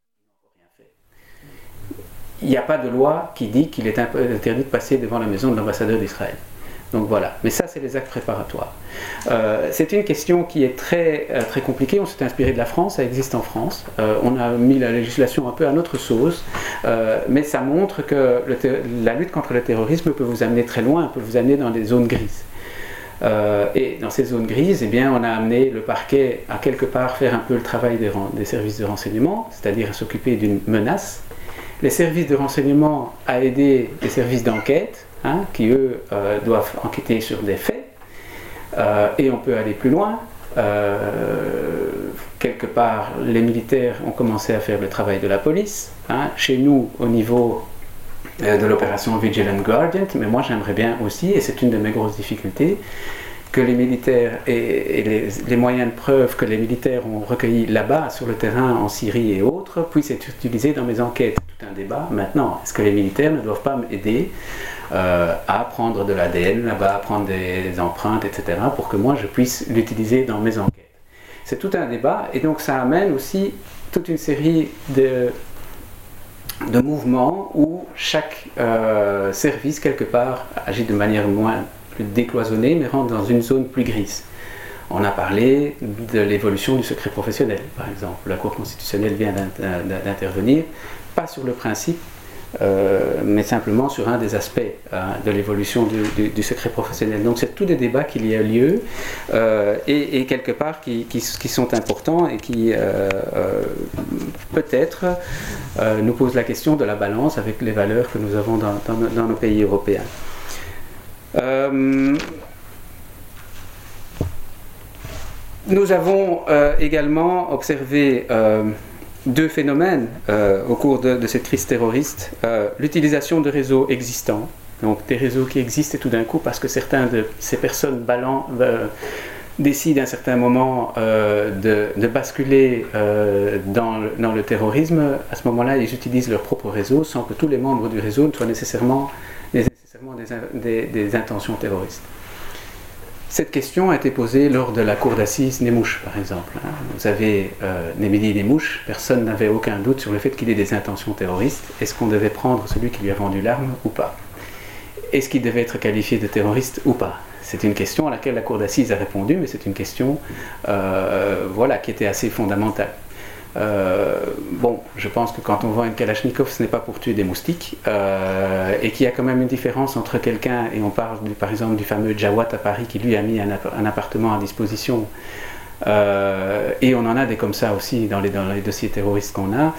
Il n'y a pas de loi qui dit qu'il est interdit de passer devant la maison de l'ambassadeur d'Israël. Donc voilà, mais ça c'est les actes préparatoires. C'est une question qui est très, très compliquée, on s'est inspiré de la France, ça existe en France. On a mis la législation un peu à notre sauce, mais ça montre que la lutte contre le terrorisme peut vous amener très loin, peut vous amener dans des zones grises. Et dans ces zones grises, eh bien, on a amené le parquet à quelque part faire un peu le travail des services de renseignement, c'est-à-dire à s'occuper d'une menace. Les services de renseignement à aider les services d'enquête, qui eux doivent enquêter sur des faits, et on peut aller plus loin. Quelque part, les militaires ont commencé à faire le travail de la police. Chez nous, au niveau de l'opération Vigilant Guardian, mais moi j'aimerais bien aussi, et c'est une de mes grosses difficultés, que les militaires et les moyens de preuve que les militaires ont recueillis là-bas, sur le terrain, en Syrie et autres, puissent être utilisés dans mes enquêtes. Tout un débat. Maintenant, est-ce que les militaires ne doivent pas m'aider à prendre de l'ADN là-bas, à prendre des empreintes, etc., pour que moi je puisse l'utiliser dans mes enquêtes? C'est tout un débat, et donc ça amène aussi toute une série de mouvements où chaque service, quelque part, agit de manière plus décloisonnée, mais rentre dans une zone plus grise. On a parlé de l'évolution du secret professionnel, par exemple. La Cour constitutionnelle vient d'intervenir, pas sur le principe, mais simplement sur un des aspects de l'évolution du secret professionnel. Donc c'est tous des débats qu'il y a lieu et quelque part qui sont importants et qui peut-être nous posent la question de la balance avec les valeurs que nous avons dans nos pays européens. Nous avons également observé deux phénomènes au cours de cette crise terroriste. L'utilisation de réseaux existants, donc des réseaux qui existent et tout d'un coup, parce que certains de ces personnes décident à un certain moment de basculer dans le terrorisme. À ce moment-là, ils utilisent leur propre réseau sans que tous les membres du réseau ne soient nécessairement des intentions terroristes. Cette question a été posée lors de la cour d'assises Nemouche, par exemple. Vous avez Némélie Nemouche, personne n'avait aucun doute sur le fait qu'il ait des intentions terroristes. Est-ce qu'on devait prendre celui qui lui a vendu l'arme ou pas? Est-ce qu'il devait être qualifié de terroriste ou pas? C'est une question à laquelle la cour d'assises a répondu, mais c'est une question qui était assez fondamentale. Je pense que quand on vend une Kalachnikov, ce n'est pas pour tuer des moustiques, et qu'il y a quand même une différence entre quelqu'un, et on parle par exemple du fameux Jawad à Paris qui lui a mis un appartement à disposition, et on en a des comme ça aussi dans les dossiers terroristes qu'on a,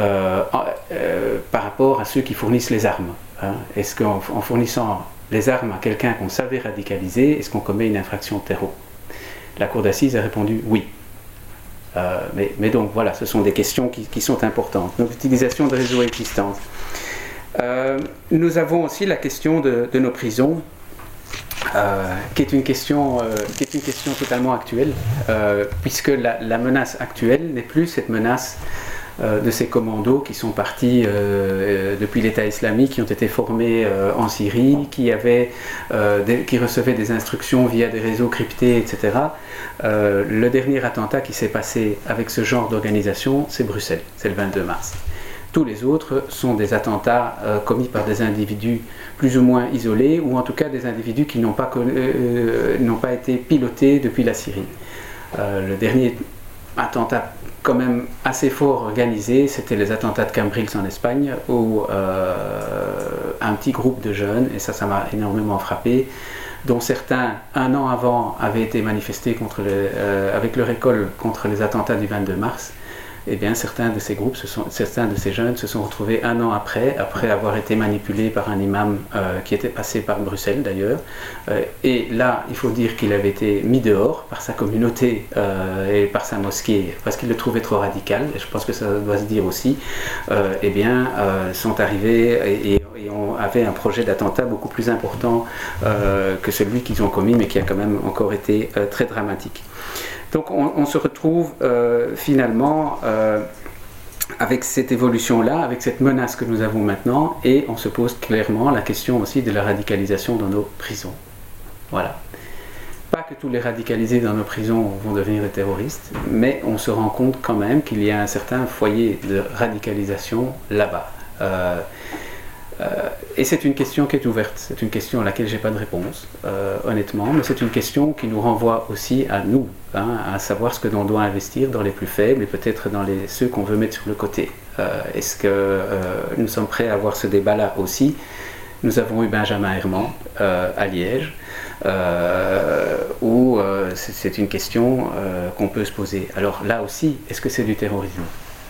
par rapport à ceux qui fournissent les armes. Est-ce qu'en fournissant les armes à quelqu'un qu'on savait radicaliser, est-ce qu'on commet une infraction terreau? La cour d'assises a répondu oui. Mais donc voilà, ce sont des questions qui sont importantes. Donc l'utilisation de réseaux existants. Nous avons aussi la question de nos prisons, qui est une question totalement actuelle, puisque la menace actuelle n'est plus cette menace de ces commandos qui sont partis depuis l'État islamique, qui ont été formés en Syrie, qui recevaient des instructions via des réseaux cryptés, etc. Le dernier attentat qui s'est passé avec ce genre d'organisation, c'est Bruxelles, c'est le 22 mars. Tous les autres sont des attentats commis par des individus plus ou moins isolés, ou en tout cas des individus qui n'ont pas été pilotés depuis la Syrie. Le dernier attentat quand même assez fort organisé, c'était les attentats de Cambrils en Espagne, où un petit groupe de jeunes, et ça m'a énormément frappé, dont certains, un an avant, avaient été manifestés avec leur école contre les attentats du 22 mars. Eh bien, certains de ces jeunes se sont retrouvés un an après avoir été manipulés par un imam qui était passé par Bruxelles d'ailleurs. Et là, il faut dire qu'il avait été mis dehors par sa communauté et par sa mosquée, parce qu'il le trouvait trop radical, et je pense que ça doit se dire aussi, sont arrivés et avaient un projet d'attentat beaucoup plus important que celui qu'ils ont commis, mais qui a quand même encore été très dramatique. Donc on se retrouve finalement avec cette évolution-là, avec cette menace que nous avons maintenant, et on se pose clairement la question aussi de la radicalisation dans nos prisons. Voilà. Pas que tous les radicalisés dans nos prisons vont devenir des terroristes, mais on se rend compte quand même qu'il y a un certain foyer de radicalisation là-bas. Et c'est une question qui est ouverte, c'est une question à laquelle je n'ai pas de réponse, honnêtement, mais c'est une question qui nous renvoie aussi à nous, à savoir ce que l'on doit investir dans les plus faibles et peut-être dans ceux qu'on veut mettre sur le côté. Est-ce que nous sommes prêts à avoir ce débat-là aussi? Nous avons eu Benjamin Herman à Liège, où c'est une question qu'on peut se poser. Alors là aussi, est-ce que c'est du terrorisme?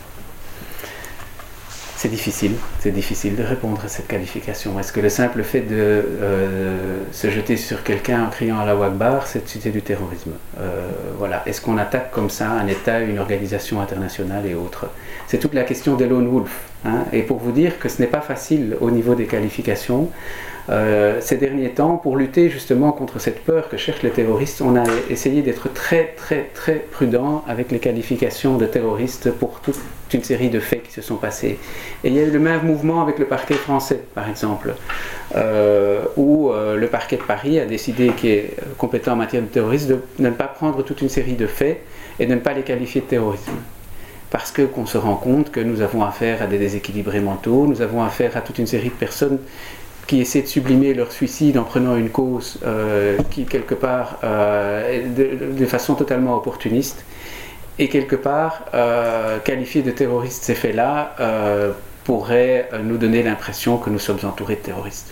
C'est difficile de répondre à cette qualification. Est-ce que le simple fait de se jeter sur quelqu'un en criant Allahu Akbar, c'est du terrorisme? Voilà. Est-ce qu'on attaque comme ça un État, une organisation internationale et autres? C'est toute la question des lone wolf. Et pour vous dire que ce n'est pas facile au niveau des qualifications, ces derniers temps, pour lutter justement contre cette peur que cherchent les terroristes, on a essayé d'être très très très prudent avec les qualifications de terroristes pour toute une série de faits qui se sont passés. Et il y a eu le même mouvement avec le parquet français, par exemple, où le parquet de Paris a décidé, qui est compétent en matière de terrorisme, de ne pas prendre toute une série de faits et de ne pas les qualifier de terrorisme. Parce qu'on se rend compte que nous avons affaire à des déséquilibrés mentaux, nous avons affaire à toute une série de personnes qui essaient de sublimer leur suicide en prenant une cause qui, quelque part, de façon totalement opportuniste, et quelque part, qualifier de terroriste ces faits-là pourrait nous donner l'impression que nous sommes entourés de terroristes.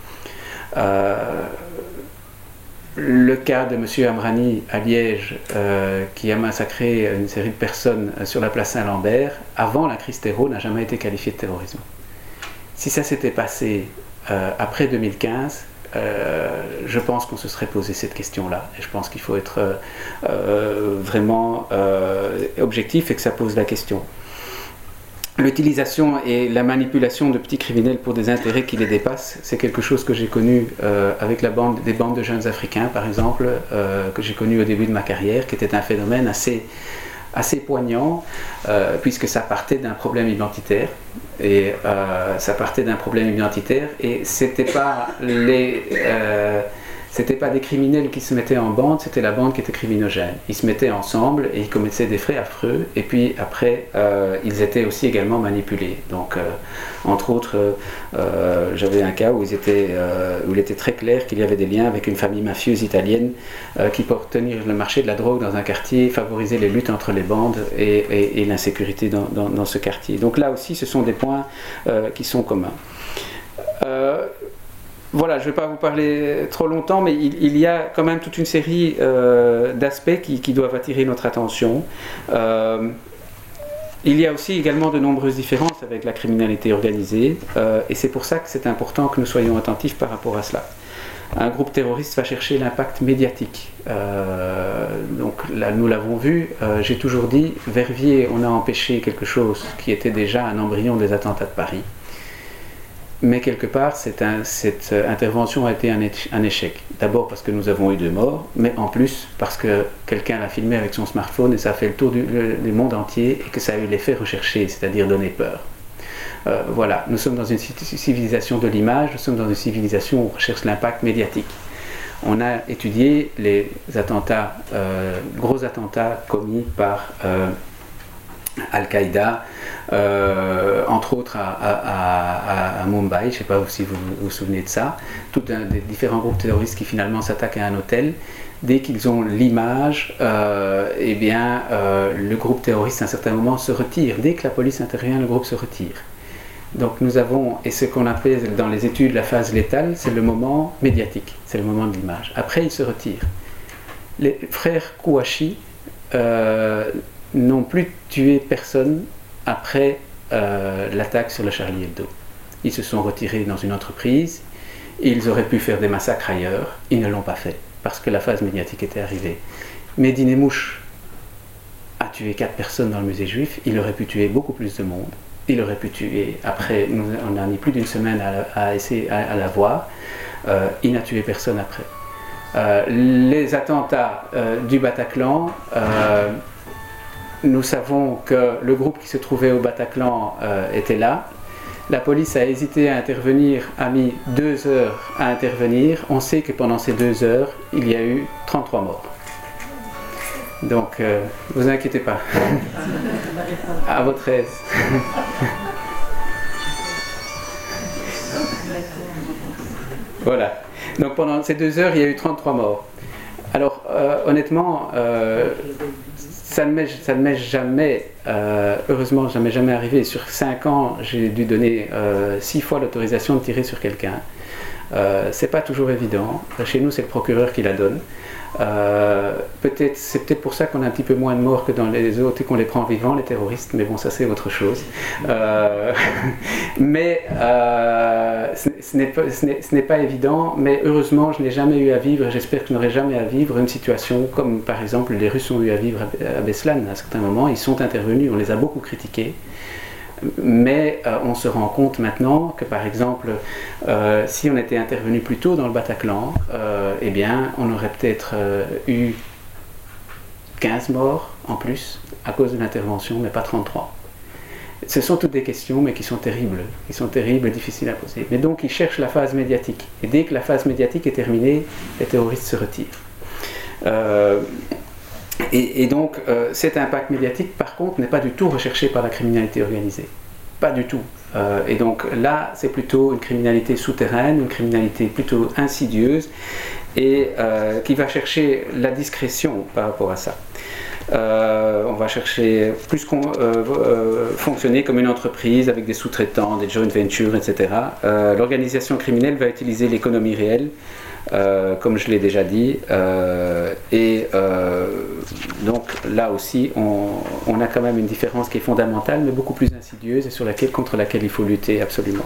Le cas de M. Amrani à Liège, qui a massacré une série de personnes sur la place Saint-Lambert, avant la crise terreau, n'a jamais été qualifié de terrorisme. Si ça s'était passé après 2015, je pense qu'on se serait posé cette question-là. Et je pense qu'il faut être vraiment objectif et que ça pose la question. L'utilisation et la manipulation de petits criminels pour des intérêts qui les dépassent, c'est quelque chose que j'ai connu avec des bandes de jeunes Africains, par exemple, que j'ai connu au début de ma carrière, qui était un phénomène assez poignant, puisque ça partait d'un problème identitaire. Et c'était pas des criminels qui se mettaient en bande, c'était la bande qui était criminogène. Ils se mettaient ensemble et ils commettaient des faits affreux, et puis après ils étaient aussi également manipulés. Donc entre autres j'avais un cas où il était très clair qu'il y avait des liens avec une famille mafieuse italienne qui pour tenir le marché de la drogue dans un quartier, favoriser les luttes entre les bandes et l'insécurité dans ce quartier. Donc là aussi ce sont des points qui sont communs. Voilà, je ne vais pas vous parler trop longtemps, mais il y a quand même toute une série d'aspects qui doivent attirer notre attention. Il y a aussi également de nombreuses différences avec la criminalité organisée, et c'est pour ça que c'est important que nous soyons attentifs par rapport à cela. Un groupe terroriste va chercher l'impact médiatique. Donc là, nous l'avons vu, j'ai toujours dit, Verviers, on a empêché quelque chose qui était déjà un embryon des attentats de Paris. Mais quelque part, cette intervention a été un échec. D'abord parce que nous avons eu 2 morts, mais en plus parce que quelqu'un l'a filmé avec son smartphone et ça a fait le tour du monde entier et que ça a eu l'effet recherché, c'est-à-dire donner peur. Voilà, nous sommes dans une civilisation de l'image, nous sommes dans une civilisation où on recherche l'impact médiatique. On a étudié les attentats, gros attentats commis par Al-Qaïda, entre autres à Mumbai, je ne sais pas si vous vous souvenez de ça, des différents groupes terroristes qui finalement s'attaquent à un hôtel. Dès qu'ils ont l'image, le groupe terroriste à un certain moment se retire. Dès que la police intervient, le groupe se retire. Donc nous avons, et ce qu'on appelle dans les études la phase létale, c'est le moment médiatique, c'est le moment de l'image. Après, ils se retirent. Les frères Kouachi n'ont plus tué personne après l'attaque sur le Charlie Hebdo. Ils se sont retirés dans une entreprise, ils auraient pu faire des massacres ailleurs, ils ne l'ont pas fait, parce que la phase médiatique était arrivée. Mehdi Nemmouche a tué 4 personnes dans le musée juif, il aurait pu tuer beaucoup plus de monde, il aurait pu tuer, après, on a mis plus d'une semaine à essayer à la voir, il n'a tué personne après. Les attentats du Bataclan, nous savons que le groupe qui se trouvait au Bataclan était là. La police a hésité à intervenir, a mis 2 heures à intervenir. On sait que pendant ces 2 heures, il y a eu 33 morts. Donc, vous inquiétez pas. À votre aise. Voilà. Donc, pendant ces 2 heures, il y a eu 33 morts. Alors, honnêtement, ça ne m'est jamais, heureusement, jamais arrivé. Sur 5 ans, j'ai dû donner 6 fois l'autorisation de tirer sur quelqu'un. C'est pas toujours évident. Chez nous, c'est le procureur qui la donne. C'est peut-être pour ça qu'on a un petit peu moins de morts que dans les autres et qu'on les prend vivants, les terroristes, mais bon, ça c'est autre chose. Mais ce n'est pas évident, mais heureusement je n'ai jamais eu à vivre, et j'espère que je n'aurai jamais à vivre une situation comme par exemple les Russes ont eu à vivre à Beslan à un certain moment. Ils sont intervenus, on les a beaucoup critiqués. Mais on se rend compte maintenant que par exemple si on était intervenu plus tôt dans le Bataclan, eh bien on aurait peut-être eu 15 morts en plus à cause de l'intervention, mais pas 33. Ce sont toutes des questions mais qui sont terribles et difficiles à poser. Mais donc ils cherchent la phase médiatique, et dès que la phase médiatique est terminée, les terroristes se retirent. Et donc cet impact médiatique par contre n'est pas du tout recherché par la criminalité organisée, pas du tout. Et donc là c'est plutôt une criminalité souterraine, une criminalité plutôt insidieuse et qui va chercher la discrétion par rapport à ça. On va chercher plus fonctionner comme une entreprise avec des sous-traitants, des joint ventures, etc. L'organisation criminelle va utiliser l'économie réelle, comme je l'ai déjà dit, donc là aussi on a quand même une différence qui est fondamentale mais beaucoup plus insidieuse et contre laquelle il faut lutter absolument.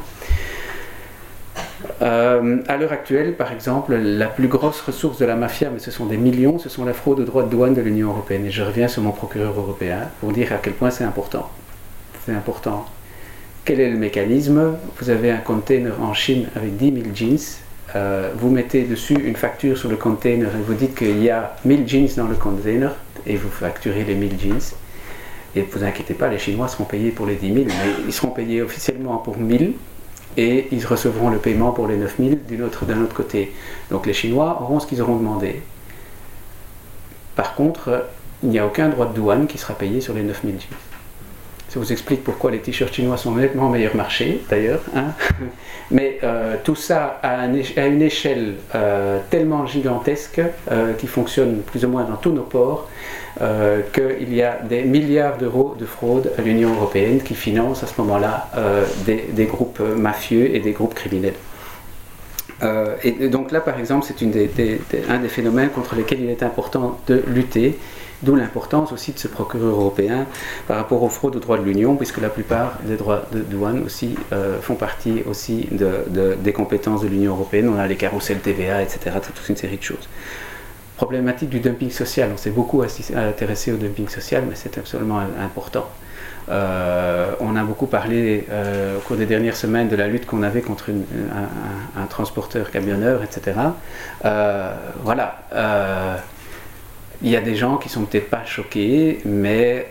À l'heure actuelle, par exemple, la plus grosse ressource de la mafia, mais ce sont des millions, ce sont la fraude aux droits de douane de l'Union européenne. Et je reviens sur mon procureur européen pour dire à quel point c'est important. C'est important. Quel est le mécanisme? Vous avez un container en Chine avec 10 000 jeans. Vous mettez dessus une facture sur le container et vous dites qu'il y a 1000 jeans dans le container et vous facturez les 1000 jeans. Et ne vous inquiétez pas, les Chinois seront payés pour les 10 000, mais ils seront payés officiellement pour 1000. Et ils recevront le paiement pour les 9000 d'un autre côté. Donc les Chinois auront ce qu'ils auront demandé. Par contre, il n'y a aucun droit de douane qui sera payé sur les 9000 jeans. Ça vous explique pourquoi les t-shirts chinois sont nettement meilleur marché, d'ailleurs. Hein. Mais tout ça à une échelle tellement gigantesque qui fonctionne plus ou moins dans tous nos ports, qu'il y a des milliards d'euros de fraude à l'Union européenne qui financent à ce moment-là des groupes mafieux et des groupes criminels. Et donc là, par exemple, c'est un des phénomènes contre lesquels il est important de lutter, d'où l'importance aussi de ce procureur européen par rapport aux fraudes aux droits de l'Union, puisque la plupart des droits de douane aussi font partie aussi des compétences de l'Union européenne. On a les carrousels TVA, etc., toute une série de choses. Problématique du dumping social. On s'est beaucoup intéressé au dumping social, mais c'est absolument important. On a beaucoup parlé au cours des dernières semaines de la lutte qu'on avait contre un transporteur camionneur, etc. Voilà. Il y a des gens qui sont peut-être pas choqués, mais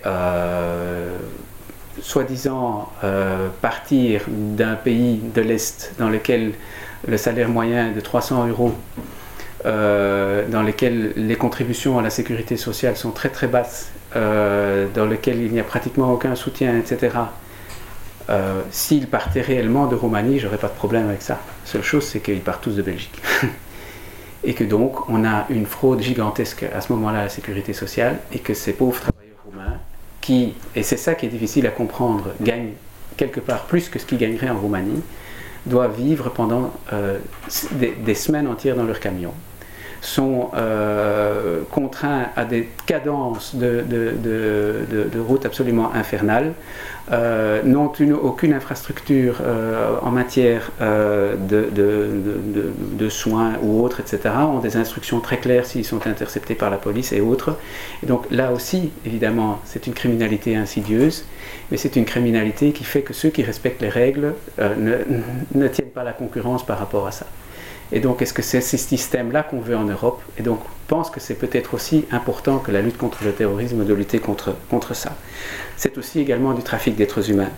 soi-disant partir d'un pays de l'Est dans lequel le salaire moyen est de 300 €, dans lesquels les contributions à la sécurité sociale sont très très basses, dans lesquels il n'y a pratiquement aucun soutien, etc. S'ils partaient réellement de Roumanie, j'aurais pas de problème avec ça. La seule chose, c'est qu'ils partent tous de Belgique. Et que donc on a une fraude gigantesque à ce moment-là à la sécurité sociale, et que ces pauvres travailleurs roumains, et c'est ça qui est difficile à comprendre, gagnent quelque part plus que ce qu'ils gagneraient en Roumanie, doivent vivre pendant des semaines entières dans leur camion, sont contraints à des cadences de route absolument infernales, n'ont aucune infrastructure en matière de soins ou autres, etc., ont des instructions très claires s'ils sont interceptés par la police et autres. Et donc là aussi, évidemment, c'est une criminalité insidieuse, mais c'est une criminalité qui fait que ceux qui respectent les règles ne tiennent pas la concurrence par rapport à ça. Et donc, est-ce que c'est ce système-là qu'on veut en Europe? Et donc, je pense que c'est peut-être aussi important que la lutte contre le terrorisme, de lutter contre ça. C'est aussi également du trafic d'êtres humains.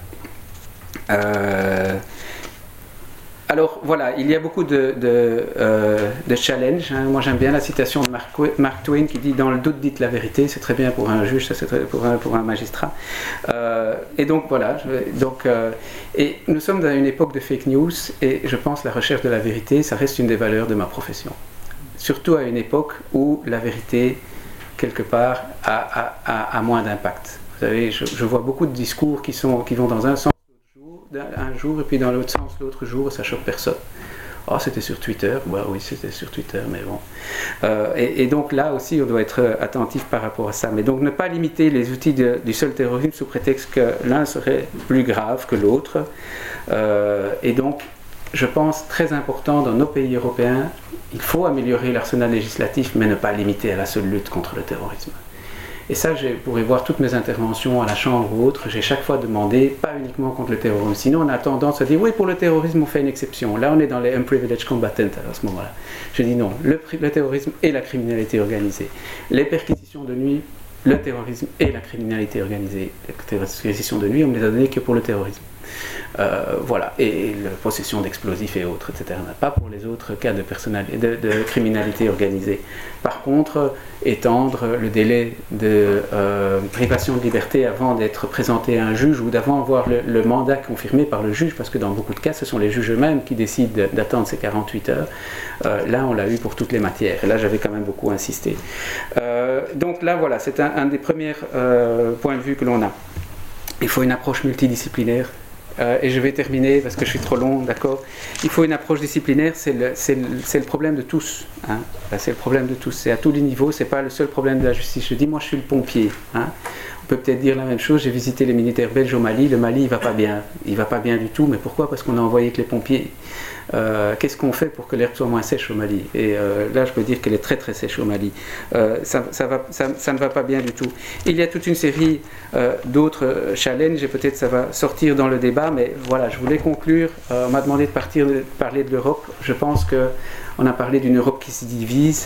Alors voilà, il y a beaucoup de challenges. Hein. Moi j'aime bien la citation de Mark Twain qui dit « Dans le doute, dites la vérité ». C'est très bien pour un juge, ça c'est très pour un magistrat. Et donc voilà, et nous sommes dans une époque de fake news, et je pense que la recherche de la vérité, ça reste une des valeurs de ma profession. Surtout à une époque où la vérité, quelque part, a moins d'impact. Vous savez, je vois beaucoup de discours qui vont dans un sens un jour et puis dans l'autre sens l'autre jour, ça choque personne. Oh, c'était sur Twitter. Bah, oui, c'était sur Twitter, mais bon. Et donc là aussi, on doit être attentif par rapport à ça. Mais donc ne pas limiter les outils du seul terrorisme sous prétexte que l'un serait plus grave que l'autre. Et donc, je pense très important dans nos pays européens, il faut améliorer l'arsenal législatif, mais ne pas limiter à la seule lutte contre le terrorisme. Et ça, je pourrais voir toutes mes interventions à la Chambre ou autre, j'ai chaque fois demandé, pas uniquement contre le terrorisme. Sinon, on a tendance à dire, oui, pour le terrorisme, on fait une exception. Là, on est dans les unprivileged combatants à ce moment-là. Je dis non, le terrorisme et la criminalité organisée. Les perquisitions de nuit, le terrorisme et la criminalité organisée. Les perquisitions de nuit, on ne les a données que pour le terrorisme. Voilà, et la possession d'explosifs et autres, etc. Pas pour les autres cas de criminalité organisée. Par contre, étendre le délai de privation de liberté avant d'être présenté à un juge ou d'avant avoir le mandat confirmé par le juge, parce que dans beaucoup de cas, ce sont les juges eux-mêmes qui décident d'attendre ces 48 heures. Là, on l'a eu pour toutes les matières. Et là, j'avais quand même beaucoup insisté. Donc là, voilà, c'est un des premiers points de vue que l'on a. Il faut une approche multidisciplinaire. Et je vais terminer parce que je suis trop long, d'accord. Il faut une approche disciplinaire, c'est le problème de tous. Hein. C'est le problème de tous, c'est à tous les niveaux, c'est pas le seul problème de la justice. Je dis, moi je suis le pompier. Hein. On peut peut-être dire la même chose, j'ai visité les militaires belges au Mali, le Mali il va pas bien du tout, mais pourquoi? Parce qu'on a envoyé que les pompiers. Qu'est-ce qu'on fait pour que l'herbe soit moins sèche au Mali? Et là je peux dire qu'elle est très très sèche au Mali. Ça ne va pas bien du tout. Il y a toute une série d'autres challenges et peut-être ça va sortir dans le débat, mais voilà, je voulais conclure. On m'a demandé de parler de l'Europe. Je pense qu'on a parlé d'une Europe qui se divise.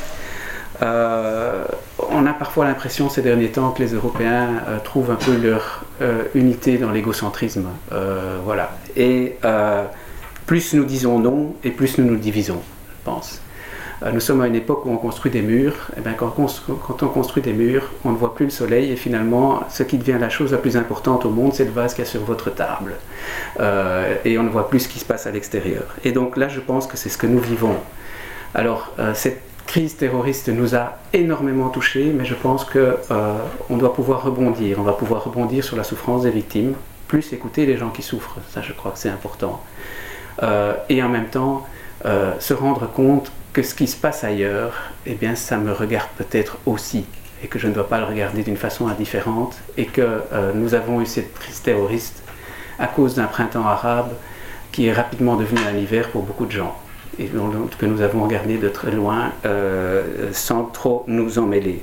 On a parfois l'impression ces derniers temps que les Européens trouvent un peu leur unité dans l'égocentrisme. Voilà. Et plus nous disons non et plus nous nous divisons, je pense. Nous sommes à une époque où on construit des murs. Et bien, quand on construit des murs, on ne voit plus le soleil et finalement, ce qui devient la chose la plus importante au monde, c'est le vase qu'il y a sur votre table. Et on ne voit plus ce qui se passe à l'extérieur. Et donc là, je pense que c'est ce que nous vivons. Alors, cette crise terroriste nous a énormément touchés, mais je pense qu'on doit pouvoir rebondir. On va pouvoir rebondir sur la souffrance des victimes, plus écouter les gens qui souffrent. Ça, je crois que c'est important. Et en même temps, se rendre compte que ce qui se passe ailleurs, eh bien, ça me regarde peut-être aussi, et que je ne dois pas le regarder d'une façon indifférente, et que nous avons eu cette crise terroriste à cause d'un printemps arabe qui est rapidement devenu un hiver pour beaucoup de gens, et que nous avons regardé de très loin sans trop nous en mêler.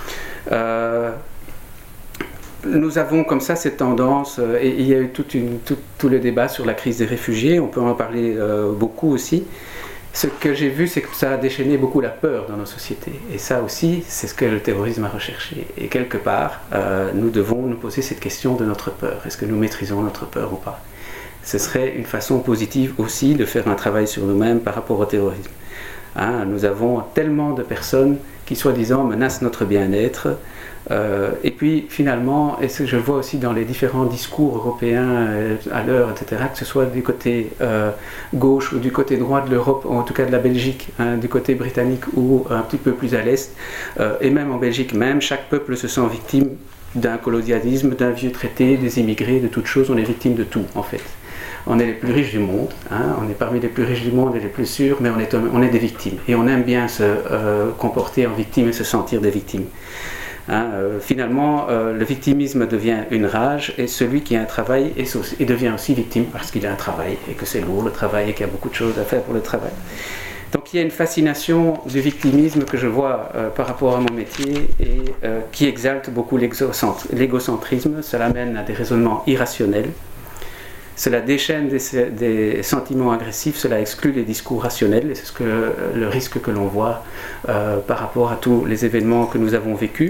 Nous avons comme ça cette tendance, et il y a eu tout le débat sur la crise des réfugiés, on peut en parler beaucoup aussi. Ce que j'ai vu, c'est que ça a déchaîné beaucoup la peur dans nos sociétés. Et ça aussi, c'est ce que le terrorisme a recherché. Et quelque part, nous devons nous poser cette question de notre peur. Est-ce que nous maîtrisons notre peur ou pas? Ce serait une façon positive aussi de faire un travail sur nous-mêmes par rapport au terrorisme. Hein, nous avons tellement de personnes qui, soi-disant, menacent notre bien-être. Et puis finalement, et je le vois aussi dans les différents discours européens à l'heure, etc., que ce soit du côté gauche ou du côté droit de l'Europe, ou en tout cas de la Belgique, hein, du côté britannique ou un petit peu plus à l'est, et même en Belgique même, chaque peuple se sent victime d'un colonialisme, d'un vieux traité, des immigrés, de toutes choses. On est victime de tout en fait. On est les plus riches du monde, hein, on est parmi les plus riches du monde et les plus sûrs, mais on est des victimes. Et on aime bien se comporter en victime et se sentir des victimes. Hein, finalement, le victimisme devient une rage, et celui qui a un travail devient aussi victime parce qu'il a un travail, et que c'est lourd le travail, et qu'il y a beaucoup de choses à faire pour le travail. Donc il y a une fascination du victimisme que je vois par rapport à mon métier, et qui exalte beaucoup l'égocentrisme. Cela mène à des raisonnements irrationnels. Cela déchaîne des sentiments agressifs, cela exclut les discours rationnels, et c'est le risque que l'on voit par rapport à tous les événements que nous avons vécus.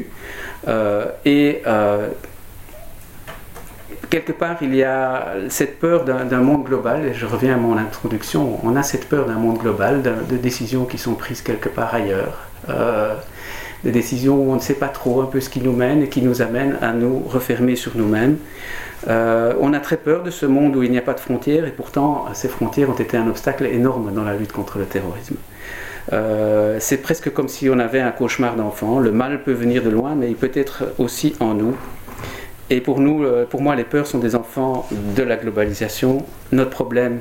Quelque part, il y a cette peur d'un monde global, et je reviens à mon introduction, on a cette peur d'un monde global, de décisions qui sont prises quelque part ailleurs, des décisions où on ne sait pas trop un peu ce qui nous mène et qui nous amène à nous refermer sur nous-mêmes. On a très peur de ce monde où il n'y a pas de frontières, et pourtant ces frontières ont été un obstacle énorme dans la lutte contre le terrorisme. C'est presque comme si on avait un cauchemar d'enfant. Le mal peut venir de loin, mais il peut être aussi en nous. Et pour moi, les peurs sont des enfants de la globalisation. Notre problème,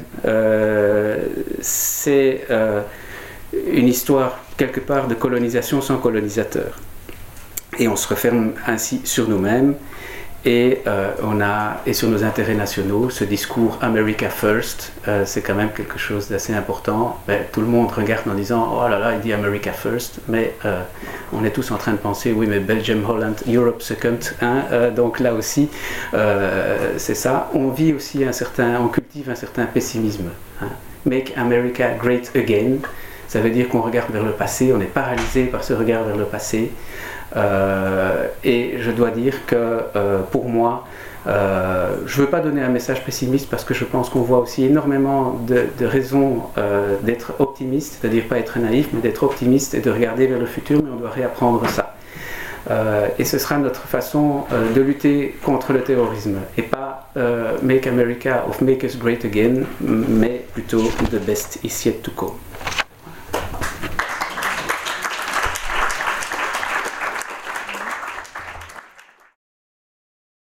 c'est une histoire quelque part de colonisation sans colonisateur. Et on se referme ainsi sur nous-mêmes. Et sur nos intérêts nationaux, ce discours America First, c'est quand même quelque chose d'assez important. Tout le monde regarde en disant oh là là, il dit America First, mais on est tous en train de penser oui, mais Belgium, Holland, Europe Second. Hein, donc là aussi, c'est ça. On vit aussi on cultive un certain pessimisme. Hein. Make America Great Again. Ça veut dire qu'on regarde vers le passé, on est paralysé par ce regard vers le passé. Et je dois dire que pour moi, je ne veux pas donner un message pessimiste parce que je pense qu'on voit aussi énormément de raisons d'être optimiste, c'est-à-dire pas être naïf, mais d'être optimiste et de regarder vers le futur, mais on doit réapprendre ça. Et ce sera notre façon de lutter contre le terrorisme. Et pas Make America or Make Us Great Again, mais plutôt The Best is Yet to Come.